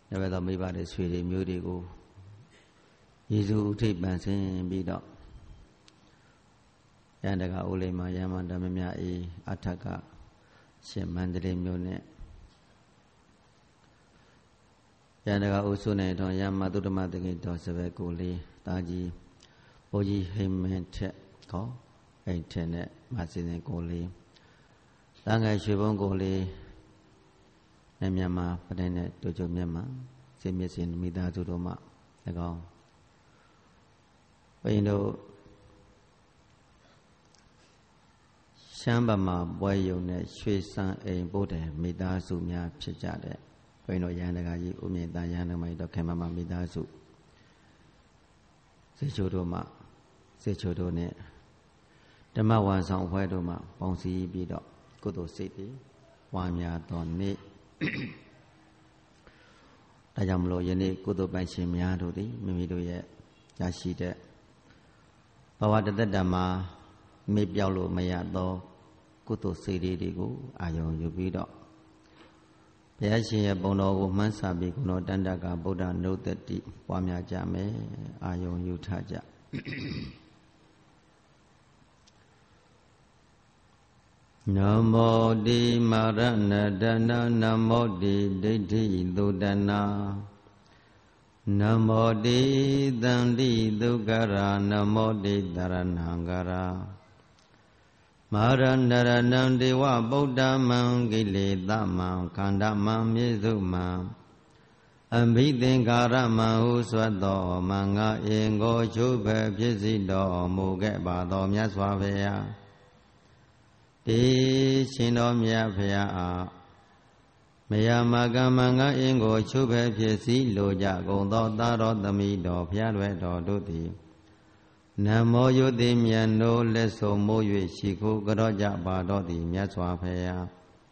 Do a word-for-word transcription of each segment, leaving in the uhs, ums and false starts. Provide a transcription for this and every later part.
ဘယ်တော့မိဘတွေဆွေတွေမျိုးတွေကိုယေရှုဥထိပ်ပန်ဆင်းပြီးတော့ရန်တကအိုလိမ္မာရမန္တမမြအေးအထက်ကရှင်မန္တလေးမျိုးနဲ့ရန်တကအိုဆုနေတော်ရမသုတ္တမတကိတော်စပယ်ကိုလေးတာကြီးဘိုးကြီးဟိမင်းထက်ခေါ်အိမ်ထက်နဲ့မစင်စင်ကိုလေးတန်ငယ်ရွှေဘုံကိုလေးနဲ့မြန်မာပဒင်းနဲ့တို့ချုပ်မြန်မာစင်မြစင်မိသားစုတို့မှ၎င်းဘိန်းတို့ရှမ်းဗမာပွဲယုံနဲ့ရွှေစံအိမ်ပို့တယ်မိသားစုများဖြစ်ကြတဲ့ဘိန်းတို့ရန်တကာကြီးဥမြင့်တန်ရန်တမိုင်းတော့ခင်မမမိသားစုစေချိုတို့မှစေချိုတို့နဲ့ဓမ္မဝန်ဆောင်အဖွဲ့တို့မှပေါင်းစည်းပြီးတော့ကုသိုလ်စိတ်တွေဝါများတော်နေ့ဒါကြောင့်မလို့ယနေ့ကုသိုလ်ပိုင်ရှင်များတို့သည်မိမိတို့ရဲ့ရရှိတဲ့ဘဝတသက်တာမှာမေ့ပြောက်လို့မရသောကုသိုလ်စိတ်တွေကိုအာယုံယူပြီးတော့ဘုရားရှင်ရဲ့ပုံတော်ကိုမှန်းဆပြီးကုဏတန္တကဗုဒ္ဓနုတ္တိပွားများကြမယ်အာယုံယူထားကြနမောတိမာရဏတနာနမောတိဒိဋ္ဌိသုတနာနမောတိသန္တိဒုက္ခရာနမောတိတရဏံကရာမာရဏရဏံဒေဝဗုဒ္ဓမံကိလေသမံခန္ဓမံမြေစုမံအဘိသင်္ကာရမံဟုဆွတ်တော်မံငါအင်ကိုချုပ်ပဲဖြစ်စီတော်မူခဲ့ပါတော်မြတ်စွာဘုရားတေရှင်တော်မြတ်ဖရာအားမယမကမ္မငါအင်ကိုချုပ်ပဲဖြစ်စီလိုကြကုန်သောသာတော်သမီးတော်ဖရာလွယ်တော်တို့သည်နမောယုတိမြတ်နိုးလက်ဆုံးမိုး၍ရှိခိုးကြောကြပါတော်သည်မြတ်စွာဘုရား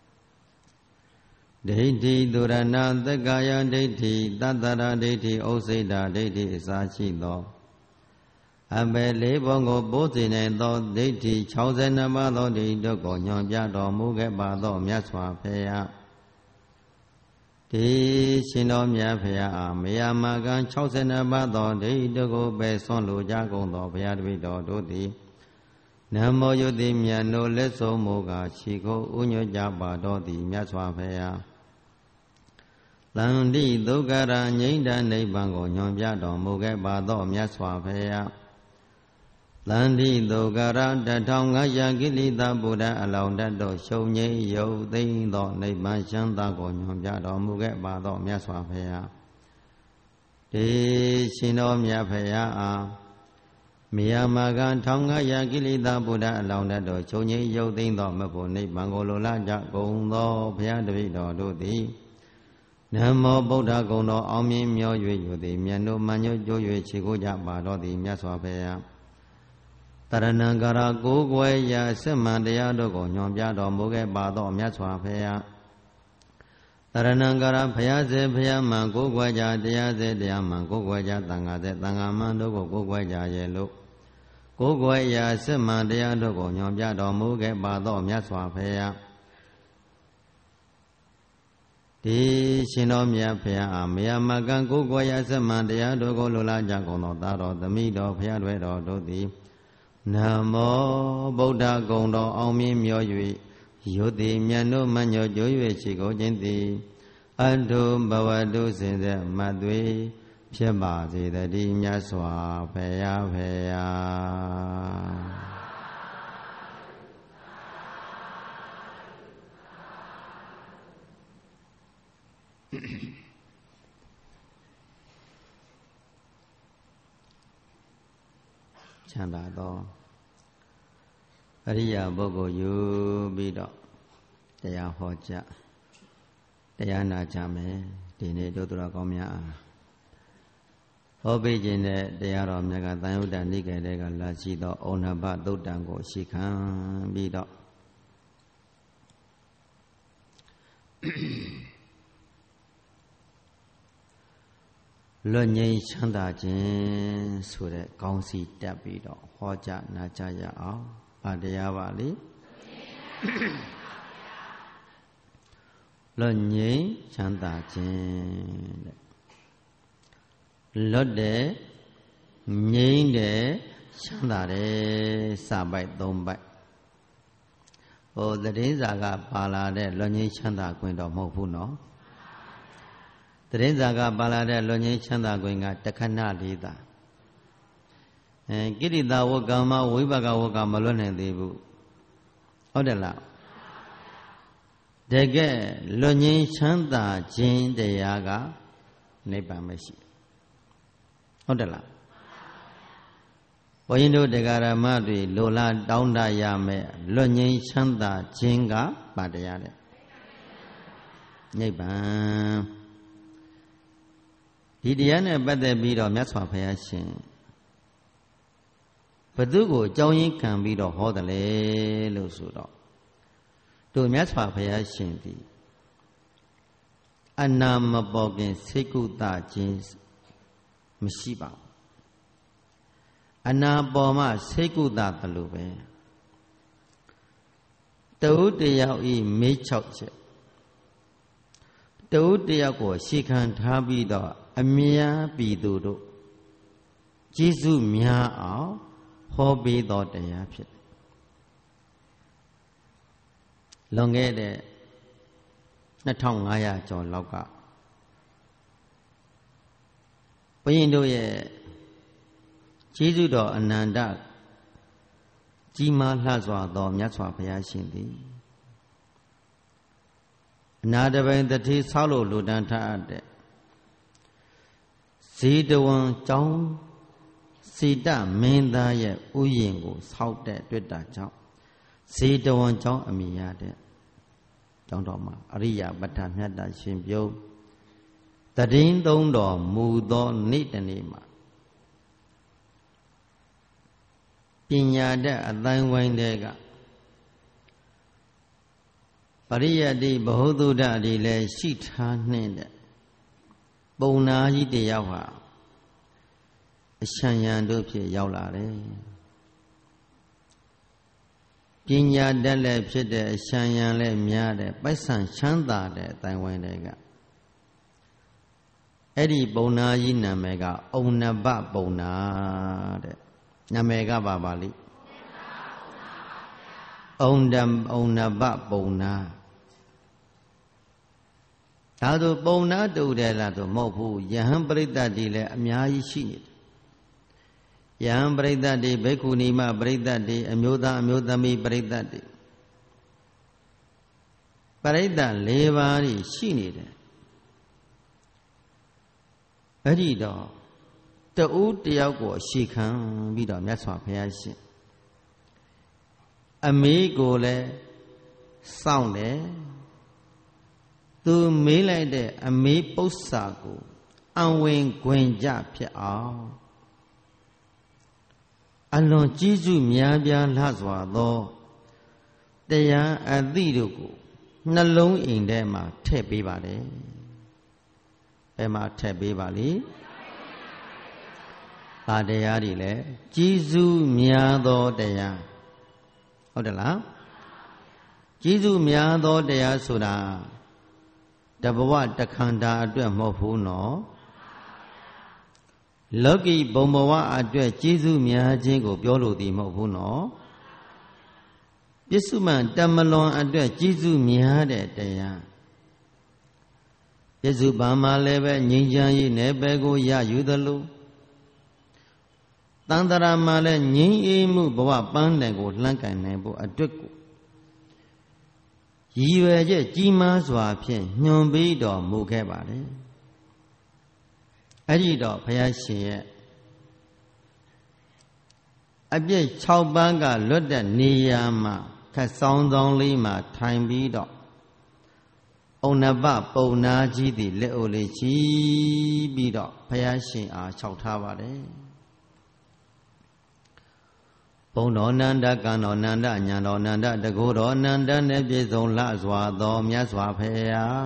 ဒိဋ္ဌိသူရဏသက္ကာယဒိဋ္ဌိတတ္တရဒိဋ္ဌိဥစိတာဒိဋ္ဌိအစာရှိသောအဘယ်လေးဘုံကိုပိုးစေနိုင်သောဒိဋ္ဌိ၆၂ပါးသောဒိဋ္ဌိတို့ကိုညွှန်ပြတော်မူခဲ့ပါသောမြတ်စွာဘုရားဒီရှင်တော်မြတ်ဘုရားအားမယာမကံ၆၂ပါးသောဒိဋ္ဌိတို့ကိုပယ်ဆွန့်လိုကြကုန်သောဘုရားတပည့်တော်တို့သည်နမောယုတိမြတ်နိုးလက်ဆုံးမူကားရှိခိုးဥညွှတ်ကြပါတော်သည်မြတ်စွာဘုရားသန္တိဒုက္ခရာငြိမ့်တနိဗ္ဗာန်ကိုညွှန်ပြတော်မူခဲ့ပါသောမြတ်စွာဘုရားသန္တိဒုက္ခရာတထောင်ငါးရာကိလေသာဗုဒ္ဓအလောင်းတတ်သောရှုံငြိမ်းယုတ်သိမ်းသောနိဗ္ဗာန်ချမ်းသာကိုညွှန်ပြတော်မူခဲ့ပါသောမြတ်စွာဘုရားဒီရှင်တော်မြတ်ဘုရားအားမယာမကထောင်ငါးရာကိလေသာဗုဒ္ဓအလောင်းတတ်သောရှုံငြိမ်းယုတ်သိမ်းသောမဖို့နိဗ္ဗာန်ကိုလိုလားကြကုန်သောဘုရားတပည့်တော်တို့သည်နမောဗုဒ္ဓဂုဏ်တော်အောင်မြင်မြော၍ယူသည်မြတ်တို့မှန်ညွတ်ကြိုး၍ခြေကိုကြပါတော်သည်မြတ်စွာဘုရားတရဏံကာရကိုးကွယ်ရာစစ်မှန်တရားတို့ကိုညွှန်ပြတော်မူခဲ့ပါသောမြတ်စွာဘုရားတရဏံကာရဘုရားစေဘုရားမှန်ကိုးကွယ်ကြတရားစေတရားမှန်ကိုးကွယ်ကြသံဃာစေသံဃာမှန်တို့ကိုကိုးကွယ်ကြရဲ့လို့ကိုးကွယ်ရာစစ်မှန်တရားတို့ကိုညွှန်ပြတော်မူခဲ့ပါသောမြတ်စွာဘုရားဒီရှင်တော်မြတ်ဘုရားအားမယာမကံကိုးကွယ်ရာစစ်မှန်တရားတို့ကိုလိုလားကြကုန်သောသာတော်သမီးတော်ဘုရားတွေတော်တို့သည်နမောဗုဒ္ဓဂုဏ်တော်အောင်မြင်မြော၍ယုတိမြတ်တို့မှညောကြိုး၍ရှိကိုခြင်းသည်အတုဘဝတုစင်ဆက်မတ်သွေဖြစ်ပါစေတည်းမြတ်စွာဘုရားဘုရားချမ်းသာသောအရိယာပုဂ္ဂိုလ်ယူပြီးတော့တရားဟောကြားတရားနာကြမယ်ဒီနေ့တို့တော်ကောင်းများအားဟောပေးခြင်းတဲ့တရားတော်မြတ်ကသံယုတ္တနိကေတဲ့ကလာရှိသောဩနဘသုတ်တံကိုရှိခံပြီးတော့လွတ်ငြိမ်းချမ်းသာခြင်းဆိုတဲ့ကောင်းစီတက်ပြီးတော့ဟောကြားနာကြရအောင်ဗာတရားပါလေလွတ်ငြိမ်းချမ်းသာခြင်းတဲ့လွတ်တယ်ငြိမ်းတယ်ချမ်းသာတယ်စာပိုက်သုံးပိုက်ဟိုသတင်းစာကပါလာတဲ့လွတ်ငြိမ်းချမ်းသာခွင့်တော့မဟုတ်ဘူးနော်သတင်းစာကပါလာတဲ့လွတ်ငြိမ်းချမ်းသာခွင့်ကတခဏလေးသာအဲကိရိတာဝကမဝိဘကဝကမလွတ်နိုင်သေးဘူးဟုတ်တယ်လားတကယ်လွတ်ငြိမ်းချမ်းသာခြင်းတရားကနိဗ္ဗာန်ပဲရှိဟုတ်တယ်လားဘုန်းကြီးတို့တရားဓမ္မတွေလိုလားတောင်းတရမယ်လွတ်ငြိမ်းချမ်းသာခြင်းကပါတရားတဲ့နိဗ္ဗာန်ဒီတရားနဲ့ပတ်သက်ပြီးတော့မြတ်စွာဘုရားရှင်ဘသူကိုအကြောင်းရင်းခံပြီးတော့ဟောတယ်လေလို့ဆိုတော့တို့မြတ်စွာဘုရားရှင်သည်အနာမပေါ်ခင်စိတ်ကုသခြင်းမရှိပါဘူးအနာပေါ်မှစိတ်ကုသတယ်လို့ပဲတဝုတယောက်ဤမေး၆ချက်တဝုတယောက်ကိုရှေခံထားပြီးတော့အမြာပြည်သူတို့ကျေးဇူးများအောင်ဟောပေးတော်တရားဖြစ်တယ်လွန်ခဲ့တဲ့နှစ်ထောင်ငါးရာကျော်လောက်ကဘုရင်တို့ရဲ့ကျေးဇူးတော်အနန္တကြီးမားလှစွာသောမြတ်စွာဘုရားရှင်သည်အနာတပိန်တတိဆောက်လို့လူတန်းထားအပ်တဲ့ဇေတဝန်ကျောင်းစေတမင်းသားရဲ့ဥယျာဉ်ကိုဆောက်တဲ့တွေ့တာကြောင့်ဇေတဝန်ကျောင်းအမည်ရတဲ့ကျောင်းတော်မှာအရိယာပဋ္ဌာမြတ်တာရှင်ပြုံးတည်င်းသုံးတော်မူသောနေ့တနေ့မှာပညာတတ်အတိုင်းဝိုင်းတဲ့ကပရိယတ္တိဘ ഹു သုဒ္ဓတွေလည်းရှိထားနှင့်တဲ့ပုံနာကြီးတယောက်ဟာအရှံရံတို့ဖြစ်ရောက်လာတယ်ပညာတတ်လည်းဖြစ်တဲ့အရှံရံလည်းများတဲ့ပိုက်ဆံချမ်းသာတဲ့အတိုင်းဝိုင်းတဲ့ကအဲ့ဒီပုံနာကြီးနာမည်ကအုံနဘပုံနာတဲ့နာမည်ကပါပါလိအုံဒံအုံနဘပုံနာဒါဆိုပုံနာတူတယ်လားဆိုမဟုတ်ဘူးယဟန်ပရိသတ်တွေလည်းအများကြီးရှိနေတယ်ယဟန်ပရိသတ်တွေဘိက္ခုနီမပရိသတ်တွေအမျိုးသားအမျိုးသမီးပရိသတ်တွေပရိသတ်၄ပါးကြီးရှိနေတယ်အဲ့ဒီတော့တဦးတယောက်ကိုအရှိခံပြီးတော့မြတ်စွာဘုရားရှင်အမေကိုလည်းစောင့်တယ်သူမေးလိုက်တဲ့အမေပု္ပ္ပာကိုအံဝင်ခွင်ကြဖြစ်အောင်အလွန်ကြီးစုများပြားလှစွာသောတရားအသိတို့ကိုနှလုံးအိမ်ထဲမှာထည့်ပေးပါတယ်ဘယ်မှာထည့်ပေးပါလိဘာတရားတွေလဲကြီးစုများသောတရားဟုတ်တယ်လားကြီးစုများသောတရားဆိုတာတဘဝတခန္ဓာအတွက်မဟုတ်ဘူးနော်လောကီဘုံဘဝအတွက်ကြီးစုများခြင်းကိုပြောလို့ဒီမဟုတ်ဘူးနော်ပစ္စုမန်တမလွန်အတွက်ကြီးစုများတဲ့တရားပစ္စုပန်မှာလည်းပဲငြိမ်းချမ်းရေးနယ်ပယ်ကိုရယူသလိုတန်တရာမှာလည်းငြိမ်းအေးမှုဘဝပန်းတယ်ကိုလှမ်းကန်နိုင်ဖို့အတွက်ကိုရည်ရွယ်ချက်ကြီးမားစွာဖြင့်ညွန်ပေးတော်မူခဲ့ပါတယ်အဲ့ဒီတော့ဘုရားရှင်ရဲ့အပြည့်၆ပန်းကလွတ်တဲ့နေရာမှာခက်ဆောင်ဆောင်လေးမှာထိုင်ပြီးတော့ဩနဘပုံနာကြီးသည်လက်အိုလေးချီးပြီးတော့ဘုရားရှင်အားလျှောက်ထားပါတယ်ဘုံတော်နန္ဒကံတော်နန္ဒညာတော်နန္ဒတကောတော်နန္ဒနဲ့ပြည့်စုံလှစွာသောမြတ်စွာဘုရား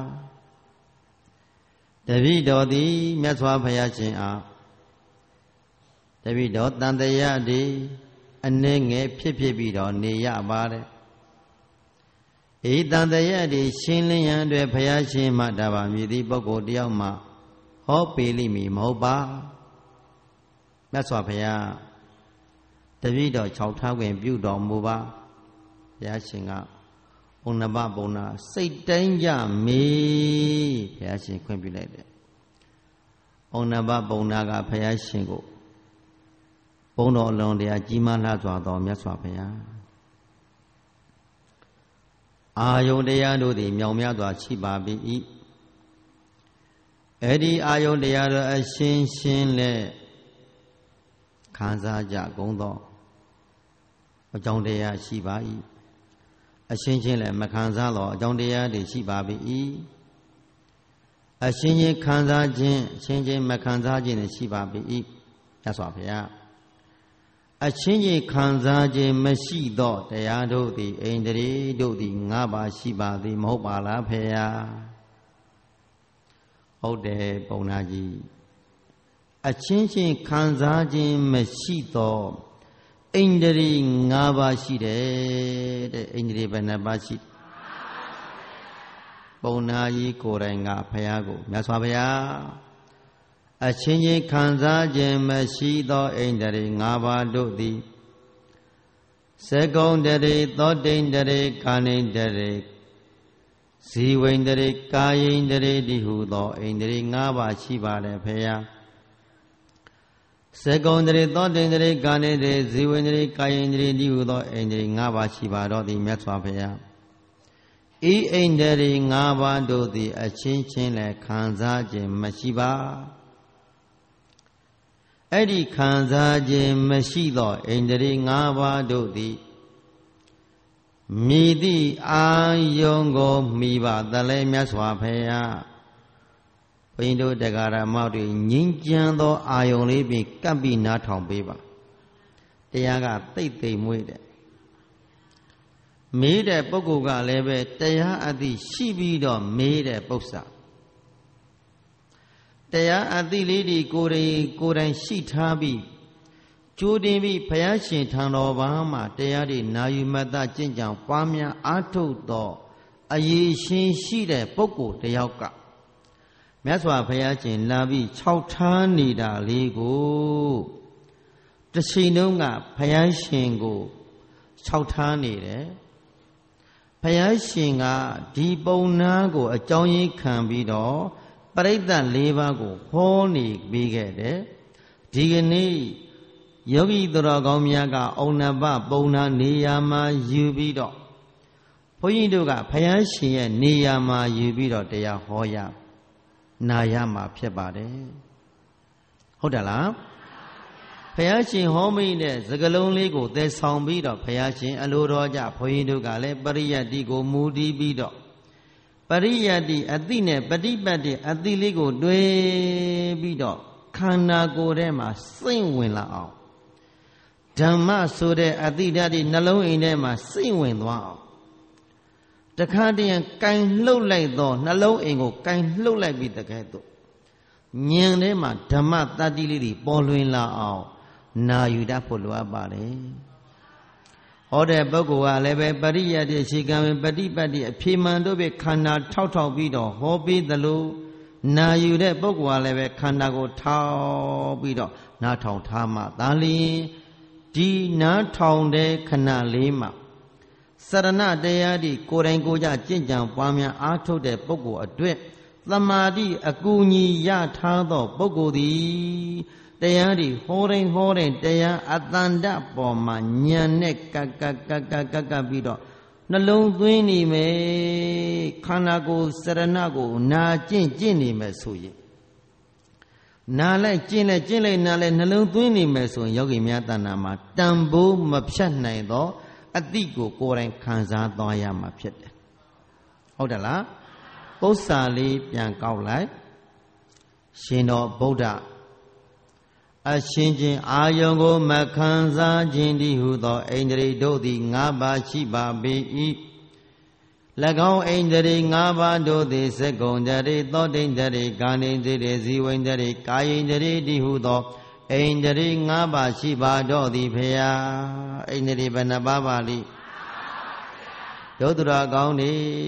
တပည့်တော်သည်မြတ်စွာဘုရားရှင်အားတပည့်တော်တန်တရာသည်အနှဲငယ်ဖြစ်ဖြစ်ပြီးတော့နေရပါတယ်ဤတန်တရာသည်ရှင်းလင်းရန်အတွက်ဘုရားရှင်မှတပါမြည်သည့်ပုဂ္ဂိုလ်တယောက်မှဟဟောပေလိမီမဟုတ်ပါမြတ်စွာဘုရားတပည့်တော်၆ထားခွင့်ပြုတော်မူပါဘုရားရှင်ကဩနဘဘုံနာစိတ်တိုင်းကြမေဘုရားရှင်ခွင့်ပြုလိုက်တယ်ဩနဘဘုံနာကဘုရားရှင်ကိုဘုံတော်အလွန်တရာကြီးမားလှစွာသောမြတ်စွာဘုရားအာယုန်တရားတို့သည်မြောင်များစွာရှိပါ၏အဲ့ဒီအာယုန်တရားတို့အရှင်းရှင်းနဲ့ခံစားကြကုန်သောအကြောင်းတရားရှိပါ၏အရှင်းရှင်းလည်းမခံစားတော့အကြောင်းတရားတွေရှိပါ၏အရှင်းချင်းခံစားခြင်းအရှင်းချင်းမခံစားခြင်းတွေရှိပါ၏မြတ်စွာဘုရားအချင်းချင်းခံစားခြင်းမရှိသောတရားတို့သည်ဣန္ဒြေတို့သည်ငါးပါးရှိပါသည်မဟုတ်ပါလားဖေယဟုတ်တယ်ပုံနာကြီးအချင်းချင်းခံစားခြင်းမရှိသောဣန္ဒြေငါးပါးရှိတယ်တဲ့ဣန္ဒြေဘယ်နှပါးရှိပုံနာကြီးကိုယ်တိုင်ကဘုရားကိုမြတ်စွာဘုရားအချင်းချင်းခံစားခြင်းမရှိသောဣန္ဒြေ၅ပါးတို့သည်သကုံတရေသောတိန္ဒြေကာနိန္ဒြေဇီဝိန္ဒြေကာယိန္ဒြေတိဟုသောဣန္ဒြေ၅ပါးရှိပါတယ်ဖေယသကုံတရေသောတိန္ဒြေကာနိန္ဒြေဇီဝိန္ဒြေကာယိန္ဒြေတိဟုသောဣန္ဒြေ၅ပါးရှိပါတော့သည်မြတ်စွာဘုရားဤဣန္ဒြေ၅ပါးတို့သည်အချင်းချင်းလည်းခံစားခြင်းမရှိပါအဲ့ဒီခံစားခြင်းမရှိသောဣန္ဒြေ၅ပါးတို့သည်မိသည့်အာယုံကိုမိပါသလဲမြတ်စွာဘုရားဘုန်းကြီးတို့တရားဓမ္မတွေငြိမ်းချမ်းသောအာယုံလေးပြီးကပ်ပြီးနားထောင်ပေးပါတရားကသိပ်သိမ်မွေ့တဲ့မေးတဲ့ပုဂ္ဂိုလ်ကလည်းပဲတရားအသိရှိပြီးတော့မေးတဲ့ပု္ပ္ပာတရားအသိလေးတွေကိုယ်တိုင်ကိုယ်တိုင်ရှိထားပြီးကြိုးတင်ပြီးဘုရားရှင်ထံတော်ဘာမှာတရားတွေနာယူမတ္တကျင့်ကြံပွားများအားထုတ်သောအရေးရှင်ရှိတဲ့ပုဂ္ဂိုလ်တယောက်ကမြတ်စွာဘုရားရှင်လာပြီးခြောက်ထားနေတာလေးကိုတစ်ချိန်လုံးကဘုရားရှင်ကိုခြောက်ထားနေတယ်ဘုရားရှင်ကဒီပုံနာကိုအကြောင်းရင်းခံပြီးတော့ပရိသတ်၄ပါးကိုဟောနေပြီးခဲ့တယ်ဒီကနေ့ယောဂီသူတော်ကောင်းများကဩနဘပုံနာနေရာမှာယူပြီးတော့ဘုန်းကြီးတို့ကဘုရားရှင်ရဲ့နေရာမှာယူပြီးတော့တရားဟောရနာရမှာဖြစ်ပါတယ်ဟုတ်တယ်လားဘုရားရှင်ဟောမိတဲ့စကားလုံးလေးကိုသယ်ဆောင်ပြီးတော့ဘုရားရှင်အလိုတော်ကြဘုန်းကြီးတို့ကလည်းပရိယတ်တိကိုမူတည်ပြီးတော့ပရိယတ်တိအတိနဲ့ပฏิပတ်တိအတိလေးကိုတွဲပြီးတော့ခန္ဓာကိုယ်ထဲမှာစိတ်ဝင်လာအောင်ဓမ္မဆိုတဲ့အတိဓာတ်ဒီနှလုံးအိမ်ထဲမှာစိတ်ဝင်သွားအောင်တခါတည်းကင်လှုပ်လိုက်တော့နှလုံးအိမ်ကိုကင်လှုပ်လိုက်ပြီးတကယ်တော့ဉာဏ်ထဲမှာဓမ္မတတ္တိလေးတွေပေါ်လွင်လာအောင်နာယူတတ်ဖို့လိုအပ်ပါလေဟောတဲ့ပုဂ္ဂိုလ်ကလည်းပဲပရိယတ်တိရှိကံပฏิပတ်တိအဖြေမှန်တို့ပဲခန္ဓာထောက်ထောက်ပြီးတော့ဟောပြီးသလိုနာယူတဲ့ပုဂ္ဂိုလ်ကလည်းပဲခန္ဓာကိုထောက်ပြီးတော့နားထောင်ထားမှသာလျှင်ဒီနားထောင်တဲ့ခဏလေးမှာစရဏတရားဒီကိုယ်တိုင်ကိုယ်ကြကျင့်ကြံပွားများအားထုတ်တဲ့ပုဂ္ဂိုလ်အတွက်သမာဓိအကူအညီရထားသောပုဂ္ဂိုလ်သည်တရားဒီဟောတိုင်းဟောတိုင်းတရားအတန္တပေါ်မှာဉာဏ်နဲ့ကကကကကကပြီးတော့နှလုံးသွင်းနေမယ်ခန္ဓာကိုယ်စရဏကိုနာကျင့်ကျင့်နေမယ်ဆိုရင်နာလိုက်ကျင့်လိုက်ကျင့်လိုက်နာလိုက်နှလုံးသွင်းနေမယ်ဆိုရင်ယောဂီများတဏ္ဍာမှာတန်ဖိုးမဖြတ်နိုင်သောအတိကိုကိုယ်တိုင်ခံစားသွားရမှာဖြစ်တယ်ဟုတ်တယ်လားပု္ပ္ပာလေးပြန်ကောက်လိုက်ရှင်တော်ဗုဒ္ဓအရှင်ချင်းအာယုံကိုမခံစားခြင်းတည်းဟုသောဣန္ဒြေတို့သည်၅ပါးရှိပါပေ၏၎င်းဣန္ဒြေ၅ပါးတို့သည်သက္ကုံတရေသောတိန္ဒြေကာနိန္ဒြေဇီဝိန္ဒြေကာယိန္ဒြေတည်းဟုသောဣန္ဒြေ၅ပါးရှိပါတော့သည်ဖေယဣန္ဒြေဘယ်နှပါးပါလိဒုသူတော်ကောင်းနေ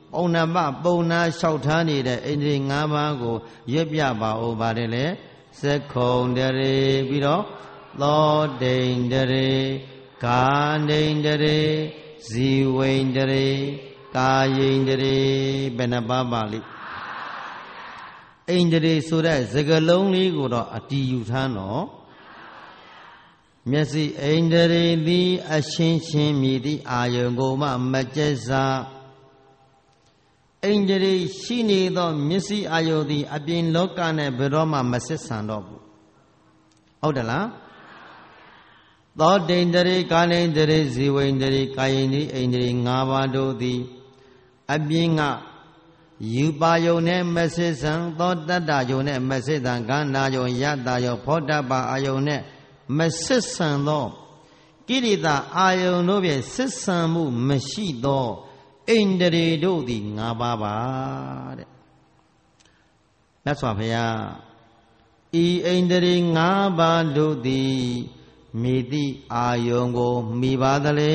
ပုံနာပပုံနာလျှောက်ထားနေတဲ့ဣန္ဒြေ၅ပါးကိုရွတ်ပြပါဦးပါတယ်လေစက္ခုံတရေပြီးတော့သောဒိန္ဒရေကာဒိန္ဒရေဇီဝိန္ဒရေကာယိန္ဒရေဘယ်နှပါးပါလိဣန္ဒြေဆိုတဲ့စကားလုံးလေးကိုတော့အတီးယူထားနော်မျက်စိဣန္ဒြေသည်အရှင်းရှင်းမြည်သည့်အာယုံကိုမှမကျက်စားဣန္ဒြေရှိနေသောမျက်စိအာယုံသည်အပြင်လောကနဲ့ဘယ်တော့မှမဆက်ဆံတော့ဘူးဟုတ်တယ်လားသောဒိန္ဒရေကာနိန္ဒရေဇီဝိန္ဒရေကာယိန္ဒရေဣန္ဒြေ၅ပါးတို့သည်အပြင်ကယူပါယုံနဲ့မဆက်ဆံသောတတ္တယုံနဲ့မဆက်ဆံကန္နာယုံယတ္တယုံဖောဓပအာယုံနဲ့မဆက်ဆံသောကိရိတာအာယုံတို့ဖြင့်ဆက်ဆံမှုမရှိသောဣန္ဒြေတို့သည်၅ပါးပါတဲ့မြတ်စွာဘုရားဤဣန္ဒြေ၅ပါးတို့သည်မိတိအာယုံကိုမိပါသလေ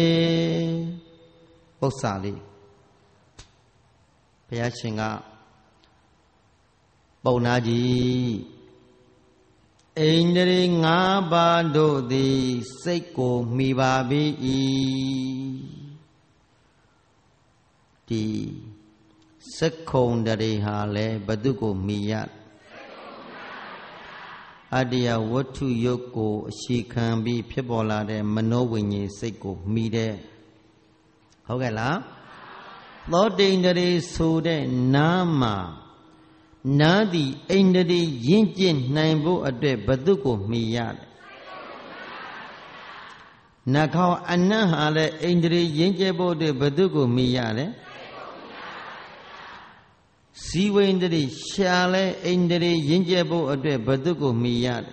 ဥစ္စာလေးဘုရားရှင်ကပုံနာကြီးဣန္ဒြေ၅ပါးတို့သည်စိတ်ကိုမိပါပြီဒီစက္ခုံတရေဟာလည်းဘသူကိုမိရအတ္တယဝတ္ထုယုတ်ကိုအရှိခံပြီးဖြစ်ပေါ်လာတဲ့မနောဝိညာဉ်စိတ်ကိုမိတဲ့ဟုတ်ကဲ့လားသောတိန္ဒြေဆိုတဲ့နာမှာနာသည်ဣန္ဒြေရင့်ကျက်နိုင်ဖို့အတွက်ဘသူကိုမိရတယ်နှာခေါင်းအနံ့ဟာလည်းဣန္ဒြေရင့်ကျက်ဖို့အတွက်ဘသူကိုမိရတယ်ဇီဝိန္ဒြေရှာလဲဣန္ဒြေရင့်ကျက်ဖို့အတွက်ဘသူကိုမိရတယ်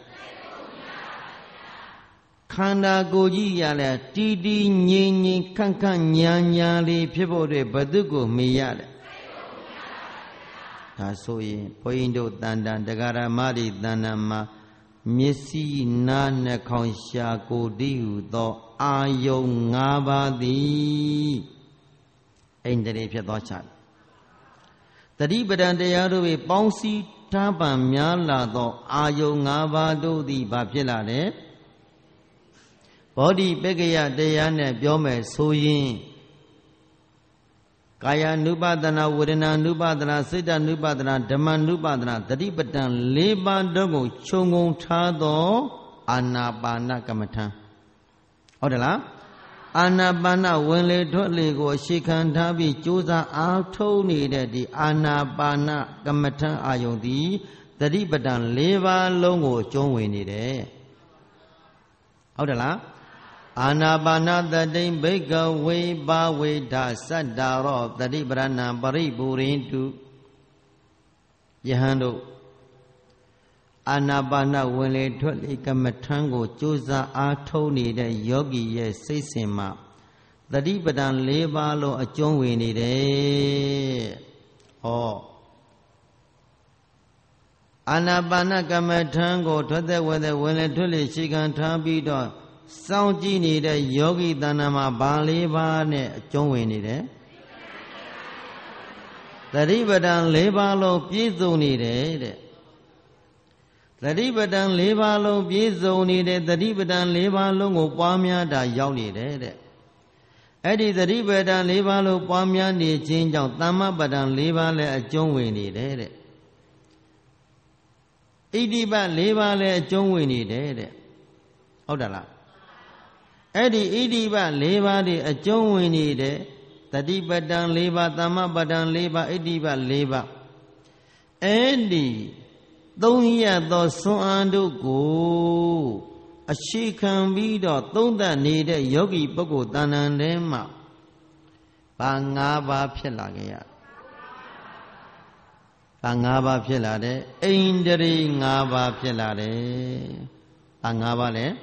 ခန္ဓာကိုယ်ကြီးရလဲတီတီငြိမ်ငြိမ်ခန့်ခန့်ညာညာလေးဖြစ်ဖို့အတွက်ဘသူကိုမိရတယ်ဒါဆိုရင်ဘုန်းကြီးတို့တန်တန်တရားဓမ္မတွေတန်တန်မှာမျက်စိနားနှာခေါင်းရှာကိုယ်တည်းဟူသောအာယုံ၅ပါးသည်ဣန္ဒြေဖြစ်သောချာတတိပဒံတရားတို့၏ပေါင်းစည်းထားပံများလာသောအာယုံ၅ပါးတို့သည်ဘာဖြစ်လာလဲဘောဓိပက္ခယတရားနဲ့ပြောမယ်ဆိုရင်ကာယ ानु ပါဒနာဝေဒနာ ानु ပါဒနာစိတ်တ ानु ပါဒနာဓမ္မ ानु ပါဒနာတတိပဒံ၄ပါးတို့ကိုခြုံငုံထားသောအာနာပါနကမ္မထံဟုတ်တယ်လားအာနာပါနဝင်လေထွက်လေကိုအရှိခံထားပြီးကြိုးစားအားထုတ်နေတဲ့ဒီအာနာပါနကမ္မထံအာယုန်သည်တတိပဒံ၄ပါးလုံးကိုအကျုံးဝင်နေတယ်ဟုတ်တယ်လားအာနာပါနတတိဘိကဝေပါဝေဒသတ္တရောတတိပရဏံပရိပူရိတုယဟန်တို့အာနာပါနဝင်လေထွက်လေကမ္မထံကိုကြိုးစားအားထုတ်နေတဲ့ယောဂီရဲ့စိတ်စဉ်မှာတတိပဒံ၄ပါးလုံးအကျုံးဝင်နေတယ်။ဟောအာနာပါနကမ္မထံကိုထွက်သက်ဝင်သက်ဝင်လေထွက်လေရှိခံထားပြီးတော့စောင့်ကြည့်နေတဲ့ယောဂီတဏ္ဍာမှာဘာလေးပါးနဲ့အကျုံးဝင်နေတယ်သတိပဋ္ဌာန်၄ပါးလုံးပြည့်စုံနေတယ်တဲ့သတိပဋ္ဌာန်၄ပါးလုံးပြည့်စုံနေတဲ့သတိပဋ္ဌာန်၄ပါးလုံးကိုပွားများတာရောက်နေတယ်တဲ့အဲ့ဒီသတိပဋ္ဌာန်၄ပါးလုံးပွားများနေခြင်းကြောင့်သမ္မပဋ္ဌာန်၄ပါးလည်းအကျုံးဝင်နေတယ်တဲ့ဣတိပ၄ပါးလည်းအကျုံးဝင်နေတယ်တဲ့ဟုတ်တယ်လားအဲ့ဒီဣတိပ၄ပါးတွေအကျုံးဝင်နေတဲ့တတိပဋ္ဌာန်၄ပါးသမ္မပဋ္ဌာန်၄ပါးဣတိပ၄ပါးအဲ့ဒီသုံးရသောစွမ်းအားတို့ကိုအရှိခံပြီးတော့သုံးသပ်နေတဲ့ယောဂီပုဂ္ဂိုလ်တဏ္ဍာန်ထဲမှာဘာ၅ပါးဖြစ်လာကြရဘာ၅ပါးဖြစ်လာတယ်ဣန္ဒြေ၅ပါးဖြစ်လာတယ်ဘာ၅ပါးလဲ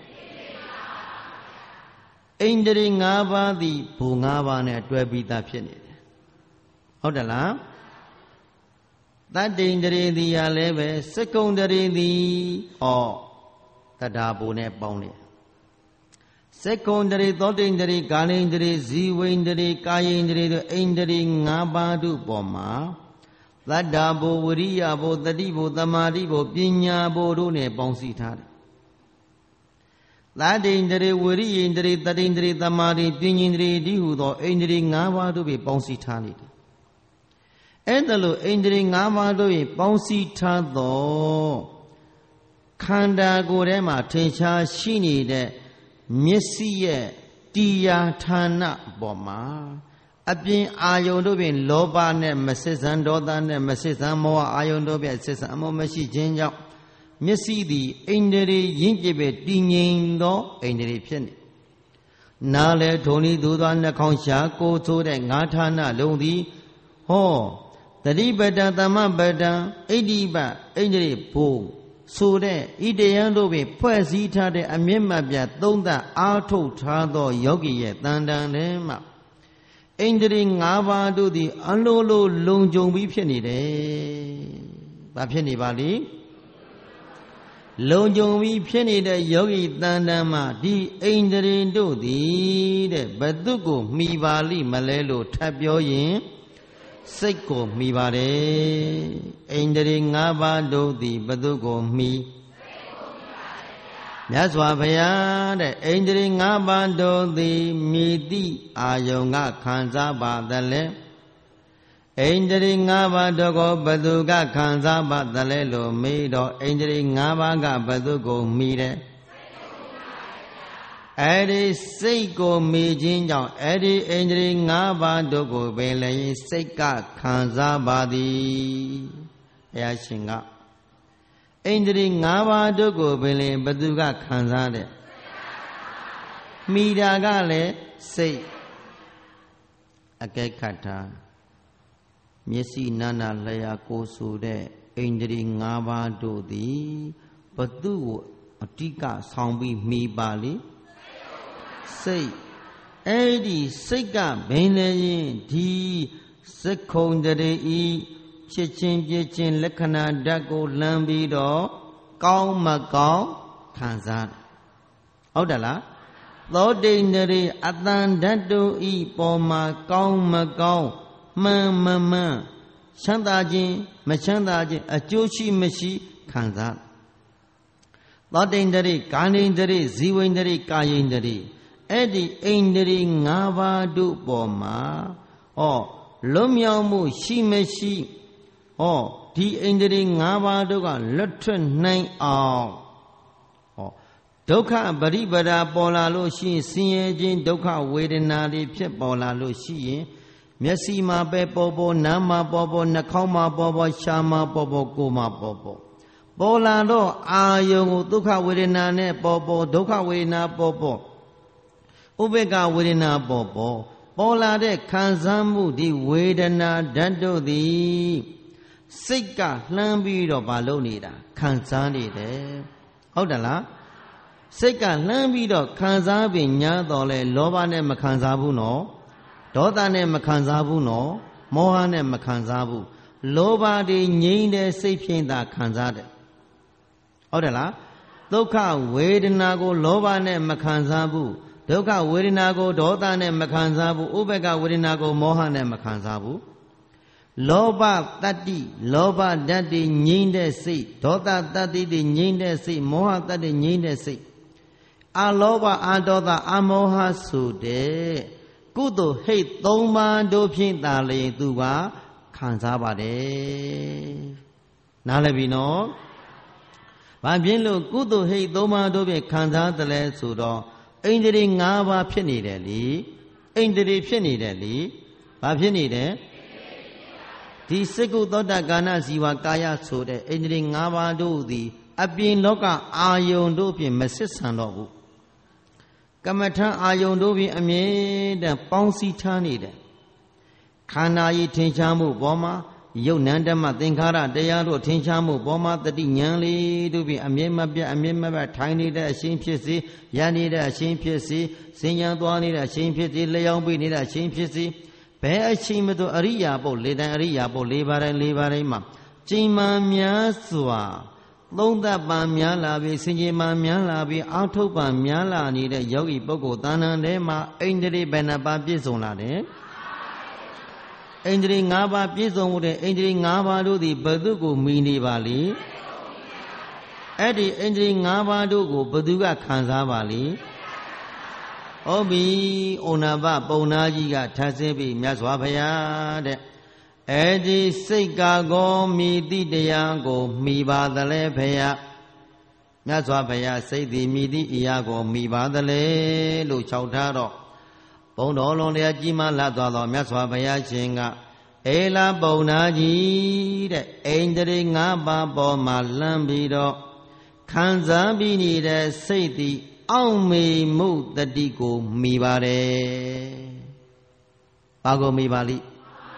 ဣန္ဒြေ၅ပါးသည်ဘူ၅ပါးနဲ့တွဲပြီးသားဖြစ်နေတယ်ဟုတ်တယ်လားတတ္တိန္ဒြေသည်ရလည်းပဲစက္ကုံတရေသည်ဩတဒါဘူနဲ့ပေါင်းတယ်စ Secondary thought injury, gun injury, zero injury, kai injury, the injury, ngabadu boma. That dabo, wuriabo, the dibo, the maribo, pinya, borune, bouncy tar. That injury, wuri injury, that injury, the mari, pin injury, dihudo, injury, ngabadu be bouncy tanit. And the lo injury, ngabadu be bouncy tado. Kanda gorema, techa, shini de. Messiye Tia Tana Boma Abin Ayondobin Loba ne Messizan Doda ne Messizan Moa Ayondobia Sesamo Messi Jinja Messi the Inderi Yinjibe Dinindo Inderi Penny Nale Tony Dudan the Concha go to the Natana Lodi Ho the Libeda Dama Beda Ediba Inderi Pool So that Ideando be Puazita de Amimabia Donda Auto Trado Yogi Dandanema. Entering Ava do the Anolo Longjong Vipiani de Bapiani Bali Longjong Vipiani de Yogi Dandama, the entering do the Badugo Mibali Malelo Tabioyin. Seiko mi bare, entering Abado the Badugo mi. That's why the entering Abado the Midi Ayonga Kanzaba the le. Entering Abadogo Baduga Kanzaba the lelo made or entering Abaga Badugo mide. Eri Seiko Mijinjao, Eri entering Abadogo Bele, Seka Kanzabadi Yashinga. Entering Abadogo Bele, Baduga Kanzade Midagale, say Akekata Mesi Nana Laya Kosude, entering Abado di Badu Atika Sambi Mi Bali. Say, Eddie, Sega, Benayin, D, Secondary E, Chichin, Chichin, Lekana, Dago, Lambido, Kau Macau, Kanzan. Odala, Lord Dinary, Atan, Dado E, Poma, Kau Macau, Ma, Ma, Ma, Shandajin, Machandajin, a Joshi Meshi, Kanzan. Lord Dinary, Kanindary, Ziwindary, Kayindary. Eddie Indri Ngava Boma or Lomiamu Shimeshi or D Indri Ngava Duga Lutron Nine Ow or Doka Baribara Bola Loshi Sienjin Doka Wedinari Pip Bola Loshi Messi Mabe Bobo Nama Bobo Nakoma Bobo Shama Bobo Goma Bobo Bola Lo Ayo Doka Wedinane Bobo Doka Wedina Bobo Ubega Wedina Bobo, Bola de Kanzamu di Wedana Dando di Sika Lambido Balonida, Kanzani de Odala Sika Lambido Kanzabi Nyadole, Lobane Makanzabuno, Dodane Makanzabuno, Mohane Makanzabu, Loba di Ninde Sapinda Kanzade Odala Doka Wedinago Lobane Makanzabu. Doka Wirinago, Dota ne Makanzabu, Ubega Wirinago, Moha ne Makanzabu. Loba Tati, Loba Daddy Ninde Si, Dota Tati di Ninde Si, Moha Tati Ninde Si. Aloba Adota Amoha Sude, Kudo Hate Doma Dopin Dali Duba, Kanzabade. Nalabino Babino, Kudo Hate Doma Dobe Kanzadale Sudo. Indri Ngava Penideli, Indri Penideli, Babinide, the Segu Doda Gana Ziwa Kaya Sude, Indri Ngava do the Abin Loka Ayon Dopi Messisanobu. Kamata Ayon Dobi Ame, the Ponsi Tanide. Kana Yi Tinchamu Boma, Yonanda Matinkara, Deyaro Tinchamu Boma, the Dinyali, Dubi Amema, Amema, Tiny, the Shin Pisi, Yani, the Shin Pisi, Sinya Dwani, the Shin Pisi, Leombi, the Shin Pisi, Pay a Shima to Ariabo, Lida Ariabo, Libar and Libarima, Jima Miasua, သုံးသက်ပါများလာပြီးစင်ကြယ်ပါများလာပြီးအာထုတ်ပါများလာနေတဲ့ယောဂီပုဂ္ဂိုလ်တဏ္ဍာထဲမှာအိန္ဒြေဘယ်နှပါးပြည့်စုံလာတယ်အိန္ဒြေ၅ပါးပြည့်စုံမှုတဲ့အိန္ဒြေ၅ပါးတို့သည်ဘယ်သူကိုမီနေပါလိအဲ့ဒီအိန္ဒြေ၅ပါးတို့ကိုဘယ်သူကခံစားပါလိဟုတ်ပြီဩနာပပုံနာကြီးကထပ်ဆင်းပြီးမြတ်စွာဘုရားတဲ့အဲ့ဒီစိတ်ကာကောမိတိတရားကိုမိပါသလဲဘုရားမြတ်စွာဘုရားစိတ်သည်မိတိအရာကိုမိပါသလဲလို့ခြောက်ထားတော့ဘုံတော်လုံးတရားကြီးမှလာသွားတော့မြတ်စွာဘုရားရှင်ကအေလာပုံနာကြီးတဲ့အိန္ဒြေ၅ပါးပေါ်မှာလမ်းပြီးတော့ခံစားပြီးနေတဲ့စိတ်သည်အောင့်မေမှုတတိကိုမိပါတယ်ဘာကိုမိပါလိ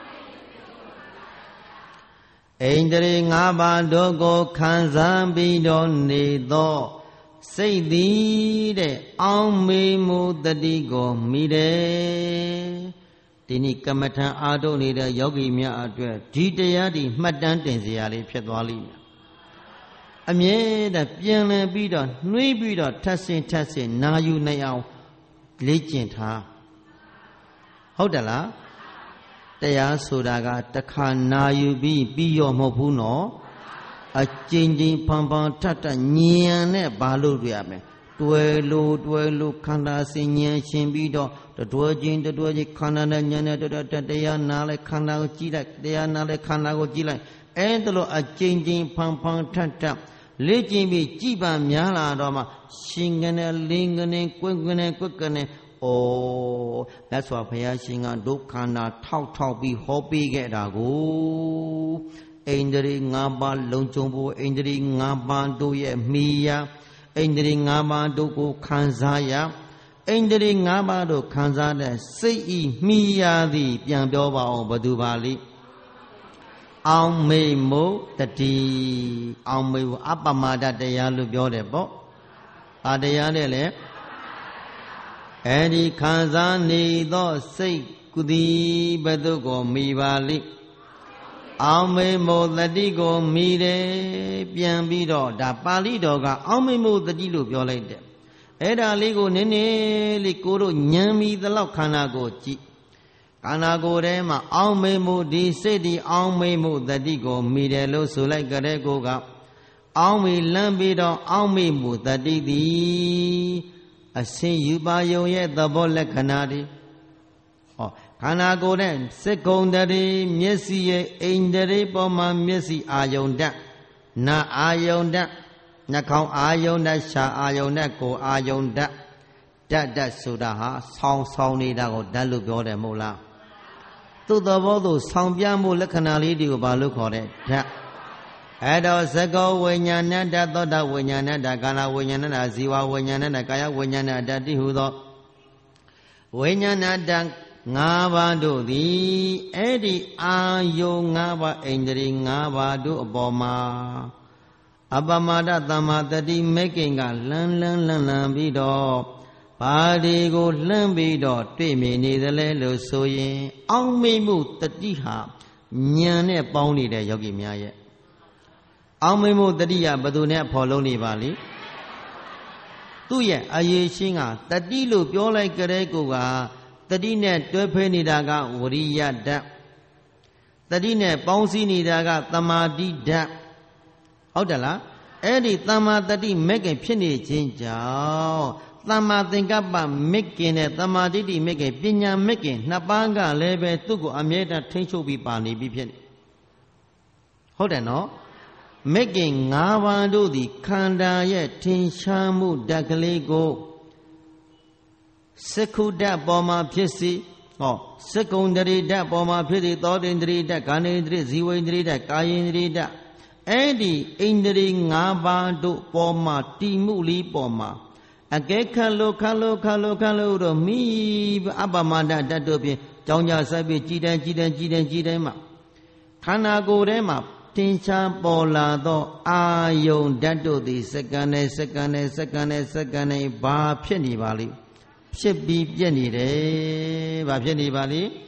အိန္ဒြေ၅ပါးတို့ကိုခံစားပြီးတော့နေသောစိတ်သည်တဲ့အောင့်မေမှုတတိကိုမိတယ်ဒီနေ့ကမ္မထံအာထုတ်နေတဲ့ယောဂီများအတွက်ဒီတရားဒီမှတ်တမ်းတင်စရာလေးဖြစ်သွားလိမ့်မယ်အမြဲတမ်းပြန်လည်ပြီးတော့နှွေးပြီးတော့ထပ်ဆင်ထပ်ဆင်နာယူနိုင်အောင်လေ့ကျင့်ထားဟုတ်တယ်လားတရားဆိုတာကတခါနာယူပြီးပြီးရောမဟုတ်ဘူးနော်အကျဉ်းချင်းဖန်ဖန်ထပ်ထပ်ညံနဲ့ဘာလို့တွေ့ရမလဲတွယ်လို့တွယ်လို့ခန္ဓာစဉ်ညံရှင်ပြီးတော့တွယ်ချင်းတွယ်ချင်းခန္ဓာနဲ့ညံနဲ့တွယ်တရားနာလိုက်ခန္ဓာကိုကြည့်လိုက်တရားနာလိုက်ခန္ဓာကိုကြည့်လိုက်အဲ့ဒါလို့အကျဉ်းချင်းဖန်ဖန်ထပ်ထပ်လေ့ကျင့်ပြီးကြည်ပါများလာတော့မှရှင်ကနေလင်းကနေကွင်းကနေကွက်ကနေဩမြတ်စွာဘုရားရှင်ကဒုက္ခနာထောက်ထောက်ပြီးဟောပေးခဲ့တာကိုအိန္ဒြေ၅ပါးလုံးစုံဖို့အိန္ဒြေ၅ပါးတို့ရဲ့မိယာအိန္ဒြေ၅ပါးတို့ကိုခံစားရအိန္ဒြေ၅ပါးတို့ခံစားတဲ့စိတ်ဤမိယာသည်ပြန်ပြောပါအောင်ဘယ်သူပါလိအောင်မေမို့တတိအောင်မေဖို့အပမဒတရားလို့ပြောတယ်ပေါ့။ဘာတရားလဲလဲအဲ့ဒီခံစားနေသောစိတ်ကုသီဘယ်သူကိုမိပါလိအောင်မေမို့တတိကိုမိတယ်ပြန်ပြီးတော့ဒါပါဠိတော်ကအောင်မေမို့တတိလို့ပြောလိုက်တယ်။အဲ့ဒါလေးကိုနည်းနည်းလေးကိုတို့ဉာဏ်မီသလောက်ခန္ဓာကိုကြည့်ခန္ဓာကိုယ်ထဲမှာအောင်းမေမှုဒီစိတ်ဒီအောင်းမေမှုတတိကိုမိတယ်လို့ဆိုလိုက်ကြတဲ့ကိုကအောင်းမေလမ်းပြီးတော့အောင်းမေမှုတတိသည်အစင်ယူပါယုံရဲ့သဘောလက္ခဏာတွေဟောခန္ဓာကိုယ်နဲ့စက္ကုံတရေမျက်စိရဲ့အိန္ဒြေပေါ်မှာမျက်စိအာယုံတတ်နာအာယုံတတ်နှာခေါင်းအာယုံတတ်ရှားအာယုံတတ်ကိုယ်အာယုံတတ်တတ်တတ်ဆိုတာဟာဆောင်းဆောင်းနေတာကိုတတ်လို့ပြောတယ်မဟုတ်လားသူ့သဘောသူဆောင်ပြမှုလက္ခဏာလေးတွေကိုဘာလို့ခေါ်တဲ့ဓာတ်အဲ့တော့သကောဝိညာဏတ္တသောတဝိညာဏတ္တကာလဝိညာဏတ္တဇီဝဝိညာဏတ္တကာယဝိညာဏတ္တတိဟုသောဝိညာဏတ္တ၅ပါးတို့သည်အဲ့ဒီအာယု၅ပါးအိန္ဒြေ၅ပါးတို့အပေါ်မှာအပမဒသမ္မာတတိမေကိင်ကလန်းလန်းလန်းလန်းပြီးတော့ဘာဒီကိုလှမ်းပြီးတော့တွေ့မြင်နေသလဲလို့ဆိုရင်အောင်းမိမှုတတိဟာဉာဏ်နဲ့ပေါင်းနေတဲ့ယောဂီများရဲ့အောင်းမိမှုတတိယဘယ်သူနဲ့ဖော်လုံးနေပါလိသူ့ရဲ့အရေးရှင်းကတတိလို့ပြောလိုက်ကြတဲ့ကိုကတတိနဲ့တွဲဖဲနေတာကဝရိယဓာတ်တတိနဲ့ပေါင်းစည်းနေတာကသမာဓိဓာတ်ဟုတ်တယ်လားအဲ့ဒီသမာတတိမဲ့ခင်ဖြစ်နေခြင်းကြောင့်သမ္မာသင်္ကပ္ပမေကင်နဲ့သမာဓိတိမေကင်ပညာမေကင်နှစ်ပါးကလည်းပဲသူ့ကိုအမြဲတမ်းထိန်းချုပ်ပြီးပါနေပြီဖြစ်နေဟုတ်တယ်နော်မေကင်၅ပါးတို့သည်ခန္ဓာရဲ့ထင်ရှားမှုဓာတ်ကလေးကိုစက္ခုဓာတ်ပေါ်မှာဖြစ်စီဟောစက္ကုံတရိဓာတ်ပေါ်မှာဖြစ်စီသောတင်တရိဓာတ်ကာနေတရိဇီဝိန္ဒရိဓာတ်ကာယင်တရိဓာတ်အဲ့ဒီအိန္ဒြေ၅ပါးတို့ပေါ်မှာတည်မှုလေးပေါ်မှာအကဲခတ်လို့ခတ်လို့ခတ်လို့ခတ်လို့တော့မိအပမဒတတ်တို့ဖြင့်ကြောင်းကြဆက်ပြီးကြည်တန်းကြည်တန်းကြည်တန်းကြည်တန်းမှာခန္ဓာကိုယ်ထဲမှာတင်ရှားပေါ်လာသောအာယုန်ဓာတ်တို့သည်စက္ကန့်နဲ့စက္ကန့်နဲ့စက္ကန့်နဲ့စက္ကန့်နဲ့ဘာဖြစ်နေပါလိမ့်ဖြစ်ပြီးပြည့်နေတယ်ဘာဖြစ်နေပါလိမ့်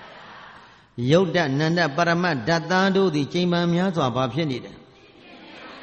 ယုတ်တနန္တပရမတ်ဓာတ်သားတို့သည်ချိန်မှန်များစွာဘာဖြစ်နေတယ်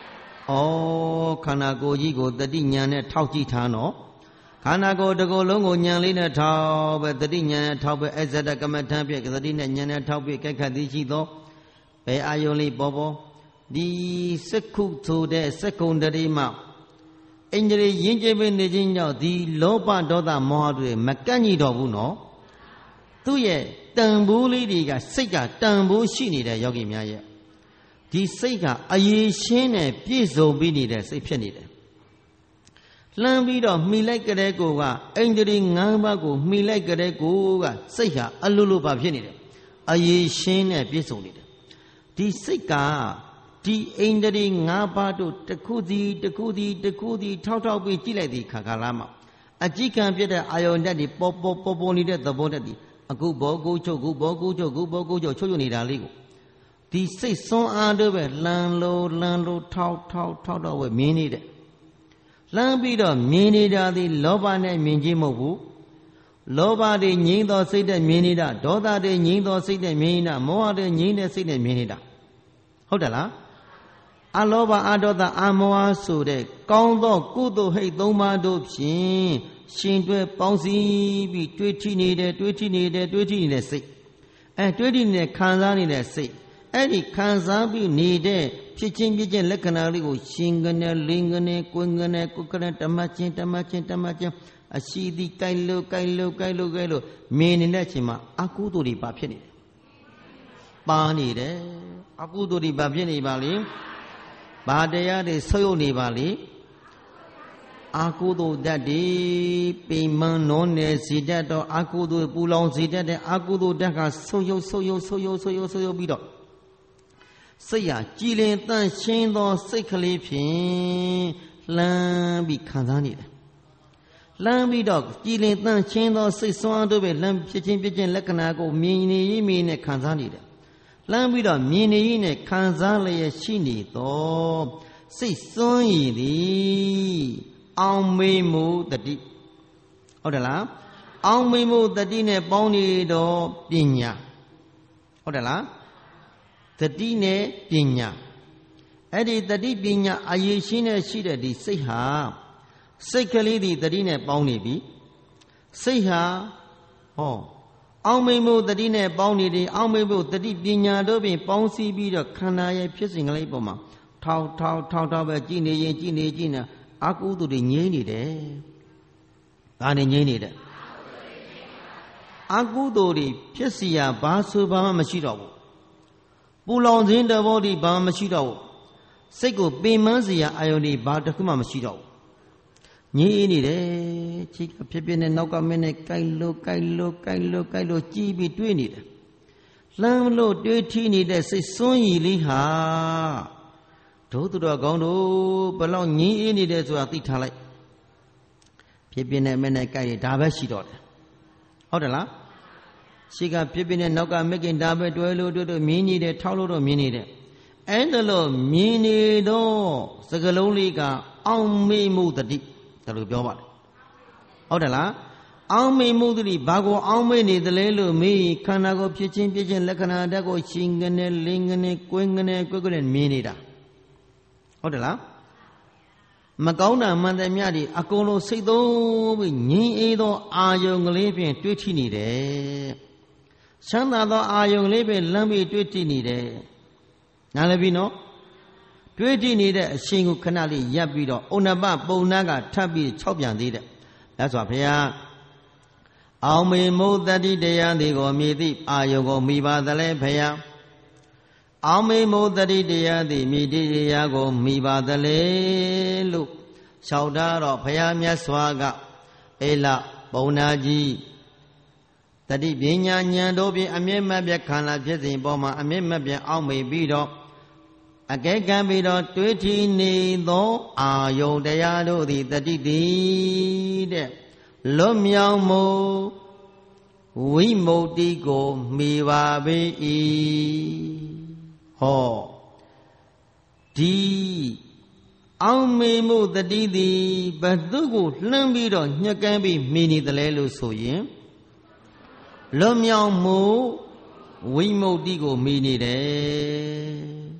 ဩခန္ဓာကိုယ်ကြီးကိုတတိညာနဲ့ထောက်ကြည့်ထားနော်ခန္ဓာကိုယ်တစ်ကိုယ်လုံးကိုညာလေးနဲ့ထောက်ပဲတတိညာနဲ့ထောက်ပဲအဇ္ဇတကမ္မထံဖြင့်တတိနဲ့ညာနဲ့ထောက်ပြီးကြိုက်ခတ်သည်ရှိသောဘယ်အာယုံလေးပေါ်ပေါ်ဒီစက္ခုဆိုတဲ့စက္ကုံတတိမှအင်္ဂရိယဉ်ကျေးပေးနေခြင်းကြောင့်ဒီလောဘဒေါသမောဟတွေမကန့်ညီတော့ဘူးနော်သူ့ရဲ့တန်ဖိုးလေးတွေကစိတ်ကတန်ဖိုးရှိနေတဲ့ယောဂီများရဲ့ဒီစိတ်ကအရေးရှင်းနဲ့ပြည့်စုံပြီးနေတဲ့စိတ်ဖြစ်နေတယ်လှမ်းပြီးတော့မှီလိုက်ကြတဲ့ကိုကအင်္ဂရိ၅ပါးကိုမှီလိုက်ကြတဲ့ကိုကစိတ်ဟာအလိုလိုပါဖြစ်နေတယ်အရေးရှင်းနဲ့ပြည့်စုံနေတယ်ဒီစိတ်ကဒီအိန္ဒြေ၅ပါးတို့တစ်ခုစီတစ်ခုစီတစ်ခုစီထောက်ထောက်ပြီးကြည့်လိုက်ဒီခါခါလာမှာအကြည့်ခံပြတဲ့အာယုန်တက်ဒီပေါ်ပေါ်ပေါ်ပေါ်နေတဲ့သဘောတက်ဒီအခုဘောကိုချုပ်ခုဘောကိုချုပ်ခုဘောကိုချုပ်ချုပ်ချုပ်နေတာလေးကိုဒီစိတ်စွန်းအားတို့ပဲလန်လို့လန်လို့ထောက်ထောက်ထောက်တော့ပဲမြင်နေတယ်လမ်းပြီးတော့မြင်နေတာဒီလောဘနဲ့မြင်ခြင်းမဟုတ်ဘူးလောဘတွေငြိမ်းသောစိတ်နဲ့မြင်နေတာဒေါသတွေငြိမ်းသောစိတ်နဲ့မြင်နေတာမောဟတွေငြိမ်းတဲ့စိတ်နဲ့မြင်နေတာဟုတ်တယ်လားအလောဘအဒေါသအမောဟဆိုတဲ့ကောင်းသောကုသိုလ်ဟိတ်သုံးပါးတို့ဖြင့်ရှင်တွဲပေါင်းစည်းပြီးတွေးထိနေတယ်တွေးထိနေတယ်တွေးထိနေတဲ့စိတ်အဲတွေးထိနေတဲ့ခံစားနေတဲ့စိတ်အဲ့ဒီခံစားပြီးနေတဲ့ဖြစ်ချင်းဖြစ်ချင်းလက္ခဏာလေးကိုရှင်ကနေလင်းကနေကိုယ်ကနေကိုယ်ကနေဓမ္မချင်းဓမ္မချင်းဓမ္မချင်းအရှိသည်ကြိုက်လို့ကြိုက်လို့ကြိုက်လို့ကြိုက်လို့မြင်နေတဲ့အချိန်မှာအကုသိုလ်တွေပါဖြစ်နေတယ်ပါနေတယ်အကုသိုလ်တွေပါဖြစ်နေပါလေဘာတရားတွေဆုပ်ယုပ်နေပါလေအာကုသိုလ်ဓာတ်တွေပိမန်နောနယ်စီတတ်တော့အာကုသိုလ်ပူလောင်စီတတ်တဲ့အာကုသိုလ်ဓာတ်ကဆုပ်ယုပ်ဆုပ်ယုပ်ဆုပ်ယုပ်ဆုပ်ယုပ်ဆုပ်ယုပ်ပြီးတော့စိတ်ဟာကြည်လင်တန့်ရှင်းသောစိတ်ကလေးဖြင့်လှမ်းပြီးခံစားနေတယ်လှမ်းပြီးတော့ကြည်လင်တန့်ရှင်းသောစိတ်စွမ်းတို့ပဲလှမ်းဖြစ်ချင်းဖြစ်ချင်းလက္ခဏာကိုမြင်နေရင်းမြင်နဲ့ခံစားနေတယ်လှမ်းပြီးတော့မြင်နေရင်းနဲ့ခံစားလျက်ရှိနေသောစိတ်စွမ်းရည်သည်အောင်မေမှုတတိဟုတ်တယ်လားအောင်မေမှုတတိနဲ့ပေါင်းနေတော့ပညာဟုတ်တယ်လားတတိနဲ့ပညာအဲ့ဒီတတိပညာအရေးရှင်းနဲ့ရှိတဲ့ဒီစိတ်ဟာစိတ်ကလေးဒီတတိနဲ့ပေါင်းနေပြီစိတ်ဟာဟောအောင်မိမှုတတိနဲ့ပေါင်းနေတယ်အောင်မိမှုတတိပညာတို့ဖြင့်ပေါင်းစည်းပြီးတော့ခန္ဓာရဲ့ဖြစ်စဉ်ကလေးပေါ်မှာထောက်ထောက်ထောက်ထောက်ပဲကြည်နေရင်ကြည်နေကြည်နေအကုသိုလ်တွေငြိမ့်နေတယ်ဒါနဲ့ငြိမ့်နေတယ်အကုသိုလ်တွေဖြစ်စီရာဘာဆိုဘာမှမရှိတော့ဘူးပူလောင်ခြင်းတဘောဒီဘာမှမရှိတော့ဘူးစိတ်ကိုပင်ပန်းစီရာအာယုန်ဒီဘာတစ်ခုမှမရှိတော့ဘူးငြိမ့်နေတယ်ချီကဖြစ်ဖြစ်နဲ့နောက်ကမင်းနဲ့ကြိုက်လို့ကြိုက်လို့ကြိုက်လို့ကြိုက်လို့ကြည်ပြီးတွေးနေတယ်လှမ်းလို့တွေးထီးနေတဲ့စိတ်စွန်းရည်လေးဟာဒုသူတော်ကောင်းတို့ဘလောက်ငြိမ့်အေးနေတယ်ဆိုတာသိထားလိုက်ဖြစ်ဖြစ်နဲ့မင်းနဲ့ကြိုက်ရဒါပဲရှိတော့တယ်ဟုတ်တယ်လားရှိကဖြစ်ဖြစ်နဲ့နောက်ကမကင်ဒါပဲတွဲလို့တို့တို့မြင်နေတယ်ထောက်လို့တော့မြင်နေတယ်အဲ့ဒါလို့မြင်နေတော့စကလုံးလေးကအောင်မေမှုတတိဒါလိုပြောပါလေဟုတ်တယ်လားအောင်မေမှုတတိဘာကိုအောင်မေနေတယ်လဲလို့မေးခန္ဓာကိုဖြစ်ချင်းဖြစ်ချင်းလက္ခဏာဓာတ်ကိုရှင်ကနေလင်းကနေကိုယ်ကနေကိုယ်ကနေမြင်နေတာဟုတ်တယ်လားမကောင်းတာမှန်တယ်မြတ်ဒီအကုန်လုံးစိတ်သုံးပြီးငြင်းအေးသောအာယုံကလေးဖြင့်တွေးထိနေတယ်ချမ်းသာသောအာယုံလေးပဲလမ်းပြီးတွေးကြည့်နေတယ်နားလည်ပြီနော်တွေးကြည့်နေတဲ့အရှင်ကိုခဏလေးရပ်ပြီးတော့ဩနပပုံနာကထပ်ပြီး၆ပြန်သေးတယ်ဒါဆိုဘုရားအောင်မေမုတ်တတိတရားသည်ကိုမြည်သည့်အာယုံကိုမိပါသလဲဘုရားအောင်မေမုတ်တတိတရားသည်မြည်သည့်တရားကိုမိပါသလဲလို့လျှောက်တာတော့ဘုရားမြတ်စွာကအေလပုံနာကြီးတတိပညာဉာဏ်တို့ဖြင့်အမြဲမပြတ်ခန္ဓာဖြစ်စဉ်ပေါ်မှာအမြဲမပြတ်အောက်မေပြီးတော့အကဲကံပြီးတော့တွေးထီနေသောအာယုန်တရားတို့သည်တတိတိတဲ့လွတ်မြောက်မှုဝိမု ക്തി ကိုမိပါပေ၏ဟောဒီအောင်မေမှုတတိသည်ဘသူကိုလှမ်းပြီးတော့ညှက်ကမ်းပြီးမိနေတယ်လဲလို့ဆိုရင်လွတ်မြောက်မှုဝိမု ക്തി ကိုမိနေတယ်ဒ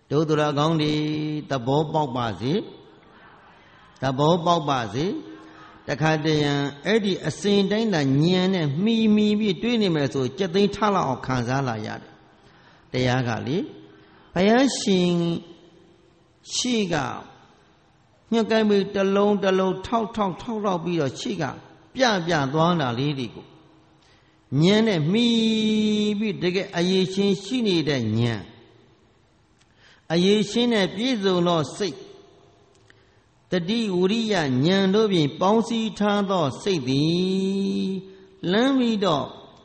တို့သူတော်ကောင်းတွေသဘောပေါက်ပါစေသဘောပေါက်ပါစေတခါတည်းရန်အဲ့ဒီအစဉ်တိုင်းသာညံနဲ့မှီမှီပြီးတွေးနေမယ်ဆိုကြက်သိမ်းထားလောက်အောင်ခံစားလာရတယ်တရားကလေဘုရားရှင်ရှိကညှက်ကိုင်းပြီးတလုံးတလုံးထောက်ထောက်ထောက်ထောက်ပြီးတော့ရှိကပြပြသွားတာလေးတွေကိုညံနဲ့မှီပြီးတကယ်အရေးချင်းရှိနေတဲ့ညံအရေးချင်းနဲ့ပြည့်စုံသောစိတ်တတိဝရိယဉာဏ်တို့ဖြင့်ပေါင်းစည်းထားသောစိတ်သည်လမ်းပြီးတော့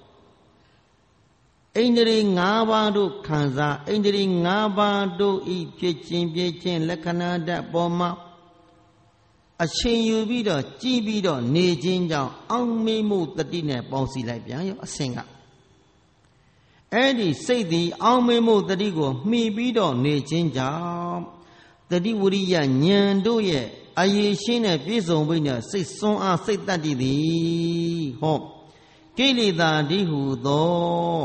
ဣန္ဒြေ၅ပါးတို့ခံစားဣန္ဒြေ၅ပါးတို့ဤဖြစ်ခြင်းပြည့်ခြင်းလက္ခဏာဓာတ်ပေါ်မှာအချိန်ယူပြီးတော့ကြည်ပြီးတော့နေခြင်းကြောင့်အောင်မေမှုတတိနဲ့ပေါင်းစည်းလိုက်ပြန်ရောအစဉ်ကအဲ့ဒီစိတ်သည်အောင်မေမှုတတိကိုမှီပြီးတော့နေခြင်းကြောင့်တတိဝရိယဉာဏ်တို့ရဲ့အရေးရှင်းတဲ့ပြည့်စုံပြီးတဲ့စိတ်စွမ်းအားစိတ်တတ္တိသည်ဟောကိလေသာတိဟုသော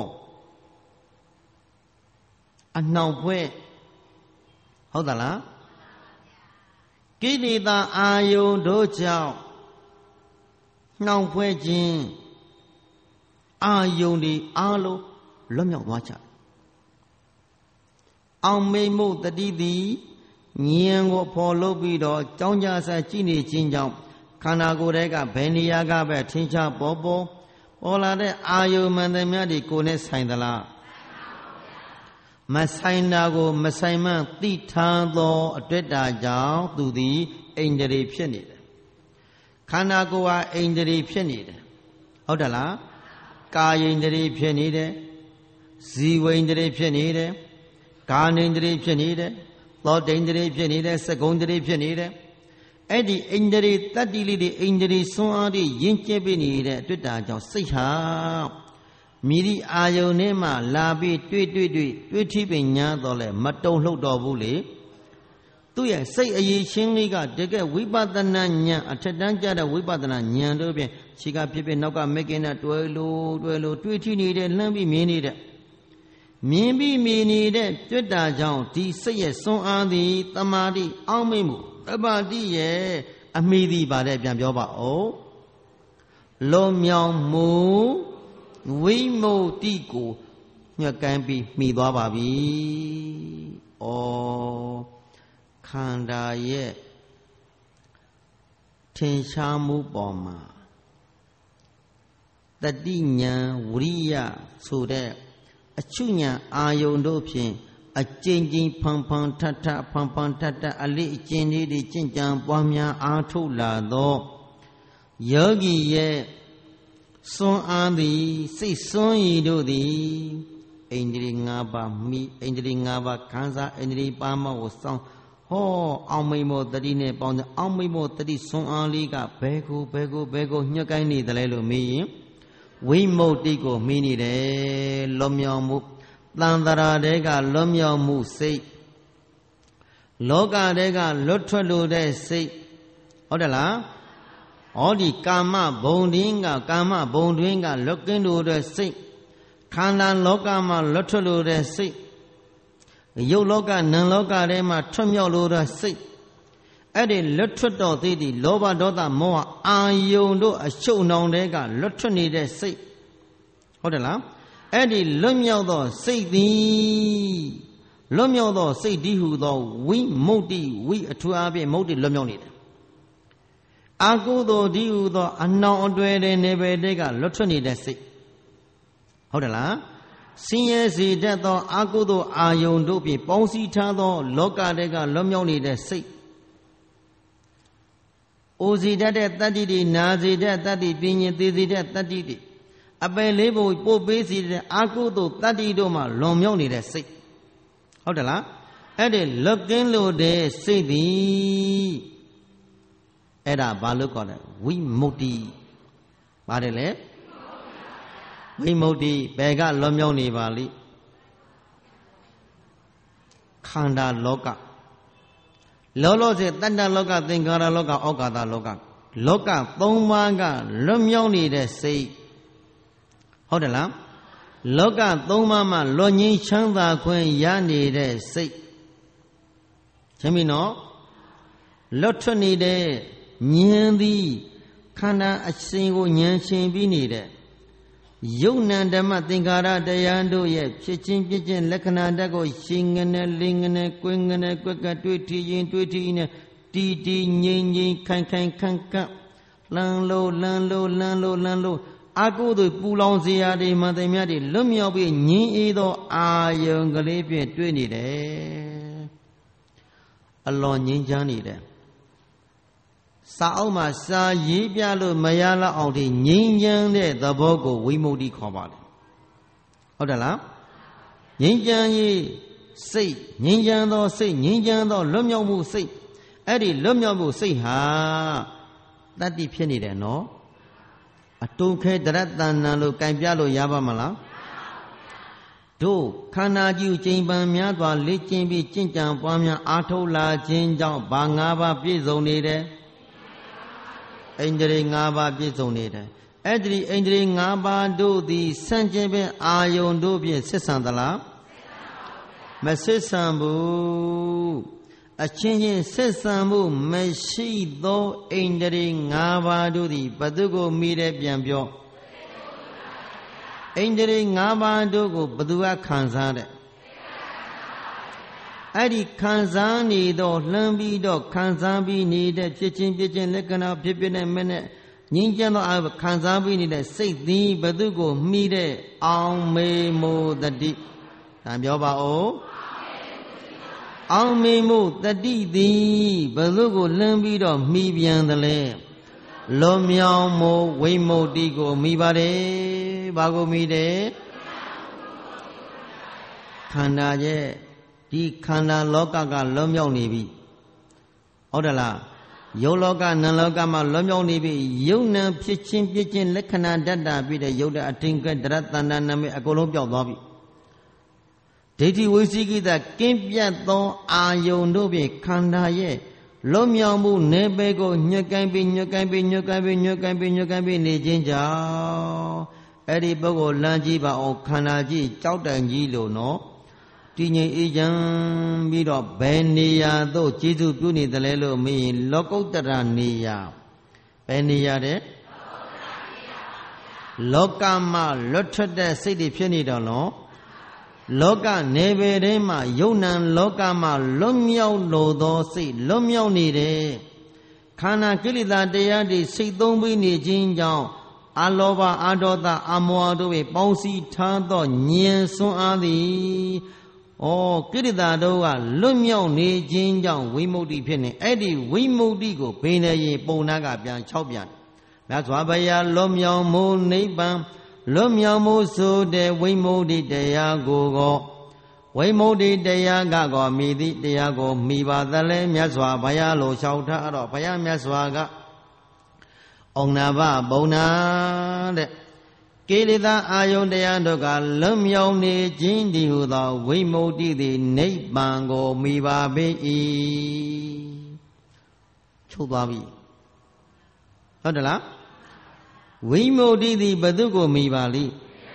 အနှောင်ဖွဲ့ဟုတ်သလားကိလေသာအာယုန်တို့ကြောင့်နှောင်ဖွဲ့ခြင်းအာယုန်ဒီအားလုံးလွတ်မြောက်သွားကြအောင်မိတ်မှုတတိသည်ဉာဏ်ကိုဖော်လုပ်ပြီးတော့ကြောင်းကြဆက်ကြည့်နေခြင်းကြောင့်ခန္ဓာကိုယ်ထဲကဘယ်နေရာကပဲထင်ရှားပေါ်ပေါ်ပေါ်လာတဲ့အာယုန်မှန်သမျှဒီကိုယ်နဲ့ဆိုင်သလားမဆိုင်တာကိုမဆိုင်မှသိထားသောအတွေ့အတာကြောင့်သူသည်ဣန္ဒြေဖြစ်နေတယ်ခန္ဓာကိုယ်ဟာဣန္ဒြေဖြစ်နေတယ်ဟုတ်တယ်လားကာယဣန္ဒြေဖြစ်နေတယ်ဇီဝဣန္ဒြေဖြစ်နေတယ်ကာဏဣန္ဒြေဖြစ်နေတယ်သောတိန္ဒြေဖြစ်နေတယ်စကုံဒြေဖြစ်နေတယ်အဲ့ဒီဣန္ဒြေတတ္တိလေးတွေဣန္ဒြေစွမ်းအားတွေယဉ်ကျေးပြီးနေတဲ့အတွေ့အတာကြောင့်စိတ်ဟာမိဒီအာယုန်နဲ့မှလာပြီးတွေ့တွေ့တွေ့တွေ့ထိပင်ညာတော့လဲမတုံလှုပ်တော်ဘူးလေသူ့ရဲ့စိတ်အရေးချင်းလေးကတကယ်ဝိပဿနာဉာဏ်အထက်တန်းကျတဲ့ဝိပဿနာဉာဏ်တို့ဖြင့်ခြေကဖြစ်ဖြစ်နောက်ကမကင်းတဲ့တွဲလို့တွဲလို့တွေ့ထိနေတဲ့လှမ်းပြီးမြင်နေတဲ့မြင်ပြီးမြင်နေတဲ့တွေ့တာကြောင့်ဒီစိတ်ရဲ့စွမ်းအားသည်တမာတိအောင်းမိမှုတပ္ပတိရဲ့အမိသည်ပါတဲ့ပြန်ပြောပါဦးလုံးမြောင်မှုဝိမု tti ကိုညှက်ကိုင်းပြီးမှီသွားပါပြီ။ဩခန္ဓာရဲ့ထင်ရှားမှုပေါ်မှာတတိညာဝရိယဆိုတဲ့အချုညာအာယုန်တို့ဖြင့်အကျဉ်းချင်းဖန်ဖန်ထထဖန်ဖန်ထထအလေးအကျဉ်းလေးတွေကျင့်ကြံပွားများအားထုတ်လာသောယောဂီရဲ့စွမ်းအားသည်စိတ်စွမ်းရည်တို့သည်ဣန္ဒြေ၅ပါးမိဣန္ဒြေ၅ပါးခံစားဣန္ဒြေပါမကိုစောင့်ဟောအောင်မိမောတတိနဲ့ပေါင်းတဲ့အောင်မိမောတတိစွမ်းအားလေးကဘယ်ကိုဘယ်ကိုဘယ်ကိုညှက်ကိုင်းနေတယ်လဲလို့မေးရင်ဝိမု tti ကိုမေးနေတယ်လွန်မြောက်မှုတန်တရာတဲကလွန်မြောက်မှုစိတ်လောကတဲကလွတ်ထွက်လို့တဲ့စိတ်ဟုတ်တယ်လားဟောဒီကာမဘုံတွင်ကကာမဘုံတွင်ကလွတ်ကင်းလို့တဲ့စိတ်ခန္ဓာလောကမှာလွတ်ထွက်လို့တဲ့စိတ်ရုပ်လောကနံလောကထဲမှာထွတ်မြောက်လို့တဲ့စိတ်အဲ့ဒီလွတ်ထွက်တော်သေးသည်လောဘဒေါသမောဟအာယုန်တို့အရှုပ်နှောင်တွေကလွတ်ထွက်နေတဲ့စိတ်ဟုတ်တယ်လားအဲ့ဒီလွတ်မြောက်သောစိတ်သည်လွတ်မြောက်သောစိတ်ဒီဟုသောဝိမု tti ဝိအထူအဖြင့်မု tti လွတ်မြောက်နေတယ်အာကုသိုလ်ဒီဟုသောအနှောင်အတွယ်တဲ့နေပယ်တွေကလွတ်ထွက်နေတဲ့စိတ်ဟုတ်တယ်လားဆင်းရဲစေတတ်သောအာကုသိုလ်အာယုန်တို့ဖြင့်ပေါင်းစည်းထားသောလောကတွေကလွတ်မြောက်နေတဲ့စိတ်အိုစီတတ်တဲ့တတ္တိတွေနာစီတတ်တတ္တိပညာသေးစီတတ်တတ္တိတွေအပယ်လေးပုံပို့ပေးစီတဲ့အာကုသိုလ်တတ္တိတို့မှလွန်မြောက်နေတဲ့စိတ်ဟုတ်တယ်လားအဲ့ဒီလွတ်ကင်းလို့တဲ့စိတ်သည်အဲ့ဒါဘာလို့ခေါ်လဲဝိမု tti ပါတယ်လေဝိမု tti ဘယ်ကလွန်မြောက်နေပါလိခန္ဓာလောကလောလောဆယ်တတ္တလောကသင်္ခါရလောကဩကာသလောကလောကသုံးပါးကလွတ်မြောက်နေတဲ့စိတ်ဟုတ်တယ်လားလောကသုံးပါးမှာလွတ်ငြိမ်းချမ်းသာခွင့်ရနေတဲ့စိတ်ချင်းမီနော်လွတ်ထွက်နေတဲ့ဉာဏ်သည်ခန္ဓာအစဉ်ကိုဉာဏ်ရှင်ပြီးနေတဲ့ယုတ်နံဓမ္မသင်္ခါရတရားတို့ရဲ့ဖြစ်ချင်းပြည့်ချင်းလက္ခဏာဓာတ်ကိုရှင်ငနဲ့လင်းငနဲ့ကွင်းငနဲ့ကွက်ကတွေ့ထီရင်တွေ့ထီနဲ့တီတီငိမ့်ငိမ့်ခိုင်ခိုင်ခန့်ခန့်လန်းလို့လန်းလို့လန်းလို့လန်းလို့အာကုသို့ပူလောင်စရာတွေမှန်တယ်များတွေလွတ်မြောက်ပြီးငြင်းအေးသောအာယုံကလေးဖြင့်တွေ့နေတယ်အလွန်ငြင်းချမ်းနေတယ်စာအုပ်မှာစာရေးပြလို့မရလောက်အောင်ဒီငြိမ်းချမ်းတဲ့သဘောကိုဝိမု ക്തി ခေါ်ပါလေဟုတ်တယ်လားငြိမ်းချမ်းရေးစိတ်ငြိမ်းချမ်းသောစိတ်ငြိမ်းချမ်းသောလွတ်မြောက်မှုစိတ်အဲ့ဒီလွတ်မြောက်မှုစိတ်ဟာတတ္တိဖြစ်နေတယ်နော်အတုခဲတရတ္တဏလို့ကြင်ပြလို့ရပါမလားတို့ခန္ဓာကြီးကိုချိန်ပန်များစွာလေ့ကျင့်ပြီးကျင့်ကြံပွားများအားထုတ်လာခြင်းကြောင့်ဘာ၅ပါးပြည့်စုံနေတယ်ဣန္ဒြေ၅ပါးပြည့်စုံနေတယ်အဲ့ဒီဣန္ဒြေ၅ပါးတို့သည်စံကျင်ပင်အာယုန်တို့ဖြင့်ဆက်ဆံသလားမဆက်ဆံဘူးအချင်းချင်းဆက်ဆံမှုမရှိသောဣန္ဒြေ၅ပါးတို့သည်ဘသူကိုမိတဲ့ပြန်ပြောဣန္ဒြေ၅ပါးတို့ကိုဘသူကခံစားတဲ့အဲ့ဒီခံစားနေတော့လှမ်းပြီးတော့ခံစားပြီးနေတဲ့ဖြစ်ချင်းဖြစ်ချင်းလက္ခဏာဖြစ်ဖြစ်နဲ့မဲ့နဲ့ငြင်းကြသောခံစားပြီးနေတဲ့စိတ်သည်ဘသူကိုမိတဲ့အောင်မေမိုတတိဒါပြောပါဦးအောင်မေမိုတတိသည်ဘသူကိုလှမ်းပြီးတော့မိပြန်တယ်လေလွန်မြောင်မိုဝိမု ക്തി ကိုမိပါတယ်ဘာကိုမိတယ်ခန္ဓာရဲ့ဒီခန္ဓာလောကကလွန်မြောက်နေပြီဟုတ်တယ်လားယုတ်လောကနံလောကမှာလွန်မြောက်နေပြီယုတ်နံဖြစ်ချင်းပြည့်ချင်းလက္ခဏာတတ်တာပြီးတဲ့ယုတ်တဲ့အထင်ကတရတ္တနာနာမေအကုန်လုံးပျောက်သွားပြီဒိဋ္ဌိဝိသိကိတကင်းပြတ်သောအာယုန်တို့ဖြင့်ခန္ဓာရဲ့လွန်မြောက်မှုနေပေကိုညှက်ကိုင်းပြီးညှက်ကိုင်းပြီးညှက်ကိုင်းပြီးညှက်ကိုင်းပြီးညှက်ကိုင်းပြီးနေခြင်းကြောင့်အဲ့ဒီပုဂ္ဂိုလ်လမ်းကြည့်ပါအောင်ခန္ဓာကြည့်ကြောက်တန်ကြီးလို့နော်တည်ငြိမ်အေးချမ်းပြီးတော့ဘယ်နေရာသို့ကျေစုပြုနေတယ်လဲလို့မေးရင်လောကုတ္တရာနေရာဘယ်နေရာတဲ့လောကမှာလွတ်ထွက်တဲ့စိတ်တွေဖြစ်နေတော့နော်လောကနေပေထဲမှာယုံနံလောကမှာလွတ်မြောက်လို့သောစိတ်လွတ်မြောက်နေတယ်ခန္ဓာကိလေသာတရားတွေစိတ်သုံးပြီးနေခြင်းကြောင့်အလောဘအဒေါသအမောတို့၏ပေါင်းစည်းထားသောဉာဏ်စွမ်းအားသည်ဩကိရိတာတို့ကလွတ်မြောက်နေခြင်းကြောင့်ဝိမု ക്തി ဖြစ်နေအဲ့ဒီဝိမု ക്തി ကိုဘိနေရင်ပုံနာကပြန်၆ပြန်မြတ်စွာဘုရားလွတ်မြောက်မှုနိဗ္ဗာန်လွတ်မြောက်မှုဆိုတဲ့ဝိမု ക്തി တရားကိုကောဝိမု ക്തി တရားကကောမိသည့်တရားကိုမိပါသလဲမြတ်စွာဘုရားလိုလျှောက်ထားတော့ဘုရားမြတ်စွာကဩနာဘဘုံနာတဲ့ကိလေသာအာယုန်တရားတို့ကလွတ်မြောက်နေခြင်းဒီဟုသောဝိမု ക്തി သည်နိဗ္ဗာန်ကိုမိပါပေ၏ချုပ်သွားပြီဟုတ်တယ်လားဝိမု ക്തി သည်ဘသူကိုမိပါလိ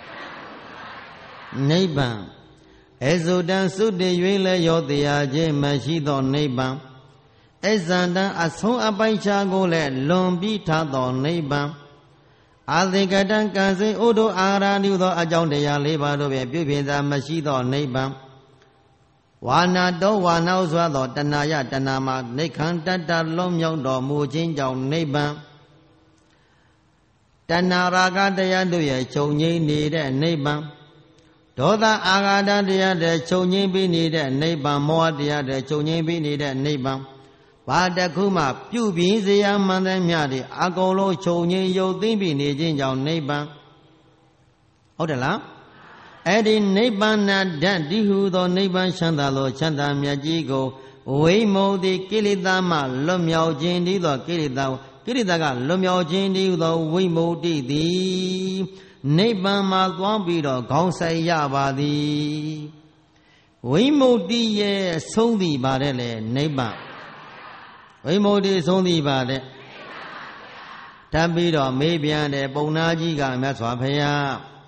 နိဗ္ဗာန်အဇုတံသုတေ၍လည်းရောတရားခြင်းမရှိသောနိဗ္ဗာန်အဇန္တံအဆုံးအပိုင်ခြားကိုလည်းလွန်ပြီးထားသောနိဗ္ဗာန်အာသင်္ကတံကံစိဥဒ္ဓအာရဏိသောအကြောင်းတရား၄ပါးတို့ဖြင့်ပြုပြင်သာမရှိသောနိဗ္ဗာန်ဝါနာတောဝါနာဥစွာသောတဏှာယတဏှာမှာနိခန္တတလွန်မြောက်တော်မူခြင်းကြောင့်နိဗ္ဗာန်တဏှာရာဂတရားတို့ရဲ့ချုပ်ငြိမ်းနေတဲ့နိဗ္ဗာန်ဒေါသအာဃာတတရားတွေချုပ်ငြိမ်းပြီးနေတဲ့နိဗ္ဗာန်မောဟတရားတွေချုပ်ငြိမ်းပြီးနေတဲ့နိဗ္ဗာန်ဘာတခုမှပြုပြင်စရာမှန်တဲ့မြတ်တွေအကုန်လုံးချုပ်ငြိမ်းရုပ်သိမ်းပြီးနေခြင်းကြောင့်နိဗ္ဗာန်ဟုတ်တယ်လားအဲ့ဒီနိဗ္ဗာန်ဓာတ်ဒီဟုသောနိဗ္ဗာန်ချမ်းသာသောချမ်းသာမြတ်ကြီးကိုဝိမု ക്തി ကိလေသာမှလွတ်မြောက်ခြင်းဒီသောကိလေသာကိလေသာကလွတ်မြောက်ခြင်းဒီဟုသောဝိမု ക്തി သည်နိဗ္ဗာန်မှာသွားပြီးတော့ခေါင်းဆိုင်ရပါသည်ဝိမု ക്തി ရဲ့ဆုံးသည်ပါတယ်လေနိဗ္ဗာန်ဝိမု ക്തി ဆုံးသည်ပါတယ်ထပ်ပြီးတော့မေးပြန်တယ်ပုံနာကြီးကမြတ်စွာဘုရား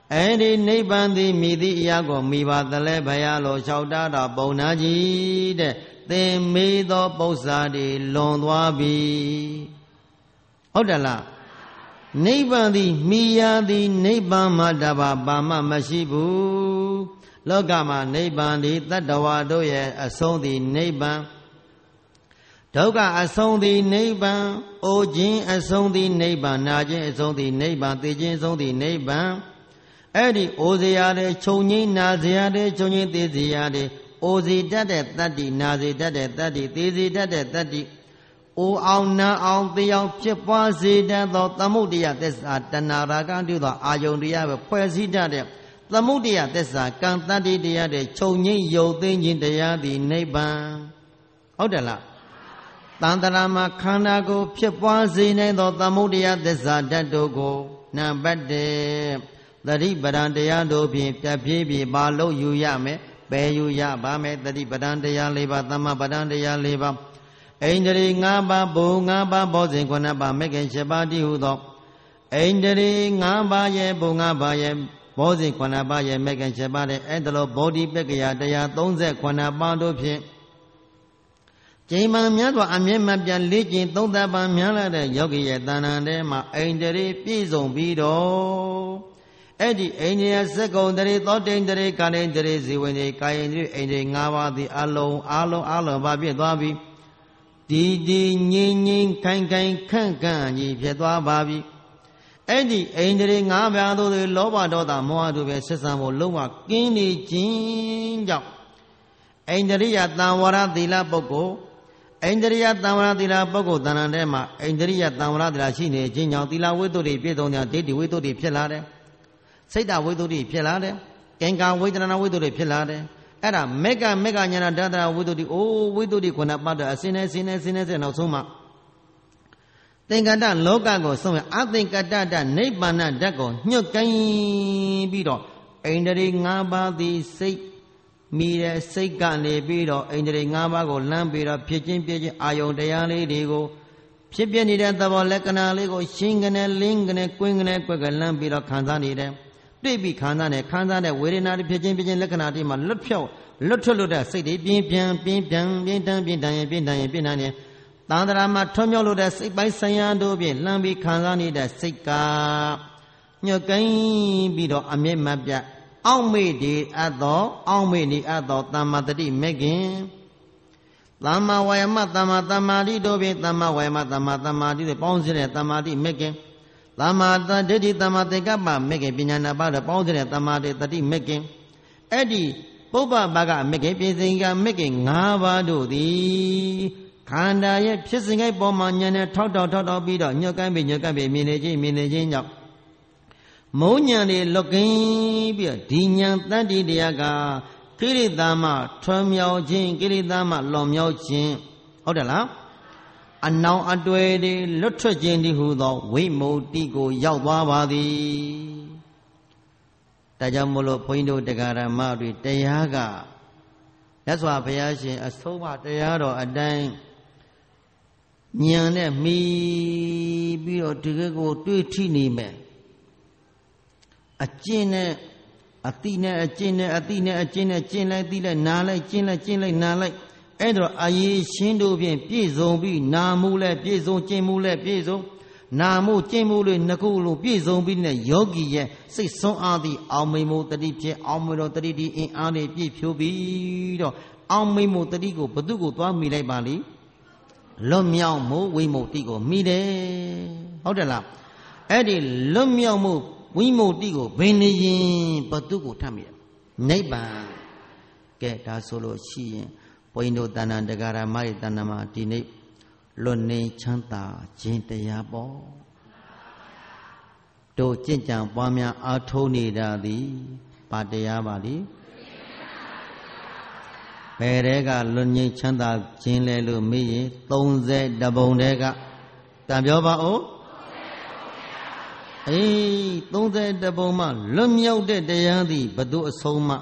အဲ့ဒီနိဗ္ဗာန်သည်မြည်သည့်အရာကိုမိပါသလဲဘုရားလိုလျှောက်တာတော့ပုံနာကြီးတဲ့သင်မေးသောပု္ပ္ပာတွေလွန်သွားပြီဟုတ်တယ်လားနိဗ္ဗာန်သည်မိယာသည်နိဗ္ဗာန်မှာတပါဘာမှမရှိဘူးလောကမှာနိဗ္ဗာန်သည်တတ္တဝါတို့ရဲ့အဆုံးသည်နိဗ္ဗာန်ဒုက္ခအဆုံးသည်နိဗ္ဗာန်အိုခြင်းအဆုံးသည်နိဗ္ဗာန်နာခြင်းအဆုံးသည်နိဗ္ဗာန်သိခြင်းအဆုံးသည်နိဗ္ဗာန်အဲ့ဒီအိုစရာတဲ့ခြုံငိမ့်နာစရာတဲ့ခြုံငိမ့်သိစရာတဲ့အိုစီတတ်တဲ့တတ္တိနာစီတတ်တဲ့တတ္တိသိစီတတ်တဲ့တတ္တိအိုအောင်နာအောင်သိအောင်ဖြစ်ပွားစေတတ်သောသမုဒိယသစ္စာတဏှာရာဂတုသောအာယုန်တရားပဲဖွဲ့စည်းတတ်တဲ့သမုဒိယသစ္စာကံတတ္တိတရားတဲ့ခြုံငိမ့်ယုတ်သိခြင်းတရားသည်နိဗ္ဗာန်ဟုတ်တယ်လားတန်တရာမှာခန္ဓာကိုဖြစ်ပွားစေနိုင်သောသမုဒိယသစ္စာဓာတ်တို့ကိုနံပါတ်၁သတိပဋ္ဌာန်တရားတို့ဖြင့်ပြည့်ပြည့်ပြပါလို့ယူရမယ်ပယ်ယူရပါမယ်သတိပဋ္ဌာန်တရား၄ပါးသမ္မာပဋ္ဌာန်တရား၄ပါးဣန္ဒြေ၅ပါးဘုံ၅ပါးဘောဇဉ်ခုနှစ်ပါးမဂ္ဂင်၈ပါးတည်းဟုသောဣန္ဒြေ၅ပါးရဲ့ဘုံ၅ပါးရဲ့ဘောဇဉ်ခုနှစ်ပါးရဲ့မဂ္ဂင်၈ပါးတဲ့အဲ့ဒါလိုဗောဓိပက္ခယတရား၃၉ပါးတို့ဖြင့်ကျိန်မှန်များစွာအမြဲမပြတ်လေ့ကျင့်သုံးသပ်ပါများလာတဲ့ယောဂီရဲ့တဏ္ဍာထဲမှာဣန္ဒြေပြည့်စုံပြီးတော့အဲ့ဒီဣန္ဒြေစက္ကုံတရေသောတိန်တရေကာလိန်တရေဇီဝင်ရေကာယင်တရေဣန္ဒြေ၅ပါးသည်အလုံးအလုံးအလုံးပါပြည့်သွားပြီဒီဒီငြိမ်ငြိမ်ခိုင်ခိုင်ခန့်ခန့်ကြီးဖြစ်သွားပါပြီအဲ့ဒီဣန္ဒြေ၅ပါးတို့သည်လောဘဒေါသမောဟတို့ပဲဆက်ဆံဖို့လုံးဝကင်းနေခြင်းကြောင့်ဣန္ဒြေယတံဝရသီလပုဂ္ဂိုလ်ဣန္ဒြေယတံဝရသီလပုဂ္ဂိုလ်တဏ္ဍာထဲမှာဣန္ဒြေယတံဝရသီလရှိနေခြင်းကြောင့်သီလဝိတ္တုတွေပြည့်စုံတဲ့ဒိဋ္ဌိဝိတ္တုတွေဖြစ်လာတယ်စိတ်တဝိတ္တုတွေဖြစ်လာတယ်ကင်္ကာဝိတ္တနာဝိတ္တုတွေဖြစ်လာတယ်အဲ့ဒါမေကမေကညာဏဒတဝိတ္တုတွေအိုးဝိတ္တုတွေခုနပတ်တော့အစင်းနဲ့စင်းနဲ့စင်းနဲ့စင်းနောက်ဆုံးမှသင်္ကတလောကကိုဆုံးရအသင်္ကတတနိဗ္ဗာန်ဓာတ်ကိုညှို့ကိုင်းပြီးတော့ဣန္ဒြေ၅ပါးသည်စိတ်မိတဲ့စိတ်ကနေပြီးတော့ဣန္ဒြေ၅ပါးကိုလမ်းပြီးတော့ဖြစ်ချင်းပြချင်းအာယုန်တရားလေးတွေကိုဖြစ်ပြနေတဲ့သဘောလက္ခဏာလေးကိုရှင်းကနေလင်းကနေကွင်းကနေကွက်ကလမ်းပြီးတော့ခံစားနေတယ်တွေ့ပြီးခံစားနေခံစားတဲ့ဝေဒနာတွေဖြစ်ချင်းပြချင်းလက္ခဏာတွေမှာလွတ်ဖြောက်လွတ်ထွက်လွတ်တဲ့စိတ်တွေပြင်းပြန်ပြင်းပြန်ပြင်းတန်းပြင်းတန်းရင်ပြင်းတန်းရင်ပြင်းတန်းရင်တန်တရာမှာထွံ့မြောက်လို့တဲ့စိတ်ပိုင်းဆိုင်ရာတို့ဖြင့်လှမ်းပြီးခံစားနေတဲ့စိတ်ကညှို့ကိုင်းပြီးတော့အမြဲမပြတ်အောက်မေ့ဒီအပ်သောအောက်မေ့နေအပ်သောတမ္မာတတိမေခင်သမ္မာဝါယမသမ္မာသမ္မာတိတို့ဖြင့်သမ္မာဝါယမသမ္မာသမ္မာတိတွေပေါင်းစည်းတဲ့သမ္မာတိမေခင်သမ္မာတဒိဋ္ဌိသမ္မာသင်္ကပ္ပမေခင်ပညာနာပါတော့ပေါင်းစည်းတဲ့သမ္မာတိတတိမေခင်အဲ့ဒီပုပ္ပဘာကမေခင်ပြင်စင်ကမေခင်၅ပါးတို့သည်ခန္ဓာရဲ့ဖြစ်စဉ်ကိပေါ်မှာဉာဏ်နဲ့ထောက်ထောက်ထောက်ထောက်ပြီးတော့ညှို့ကိုင်းပြီးညှို့ကိုင်းပြီးမြင်နေခြင်းမြင်နေခြင်းကြောင့်မုံဉဏ်တွေလွတ်ကင်းပြီးတော့ဒီဉာဏ်တတ္တိတရားကကိရိတာမှထွံမြောက်ခြင်းကိရိတာမှလွန်မြောက်ခြင်းဟုတ်တယ်လားအနောင်အတွေ့တွေလွတ်ထွက်ခြင်းတည်းဟူသောဝိမု ക്തി ကိုရောက်သွားပါသည်ဒါကြောင့်မို့လို့ဘုန်းကြီးတို့တရားဓမ္မတွေတရားကမြတ်စွာဘုရားရှင်အဆုံးအမတရားတော်အတိုင်းဉာဏ်နဲ့မှီပြီးတော့ဒီကိကိုတွေ့ထိနေမယ်အကျင့်နဲ့အတိနဲ့အကျင့်နဲ့အတိနဲ့အကျင့်နဲ့ကျင့်လိုက်သိလိုက်နားလိုက်ကျင့်လိုက်ကျင့်လိုက်နားလိုက်အဲ့ဒါအရေးရှင်းတို့ဖြင့်ပြည့်စုံပြီးနာမှုလဲပြည့်စုံကျင့်မှုလဲပြည့်စုံနာမှုကျင့်မှုတွေနှစ်ခုလုံးပြည့်စုံပြီးနဲ့ယောဂီရဲ့စိတ်ဆုံးအားသည့်အောင်မိမို့တတိဖြစ်အောင်မိတော်တတိဒီအင်အားတွေပြည့်ဖြိုးပြီးတော့အောင်မိမို့တတိကိုဘသူကိုသွားမိလိုက်ပါလိလွတ်မြောက်မှုဝိမု ക്തി ကိုမိတယ်ဟုတ်တယ်လားအဲ့ဒီလွတ်မြောက်မှုဝိမု ക്തി ကိုဘယ်နေရင်ဘသူကိုထပ်မိတယ်နိဗ္ဗာန်ကဲဒါဆိုလို့ရှိရင်ဘုန်းကြီးတို့တဏ္ဍာတရားဓမ္မရဲ့တဏ္ဍာမှာဒီနေ့လွတ်နေချမ်းသာခြင်းတရားပေါ့တို့ကြင်ကြံပွားများအားထုတ်နေတာသည်ဘာတရားပါလိဘယ်တဲကလွတ်ငြိမ်းချမ်းသာခြင်းလဲလို့မေးရင်၃၀ပုံတဲကတန်ပြောပါဦးအေး၃၀ပုံမှလွတ်မြောက်တဲ့တရားသည်ဘသူအဆုံးမှ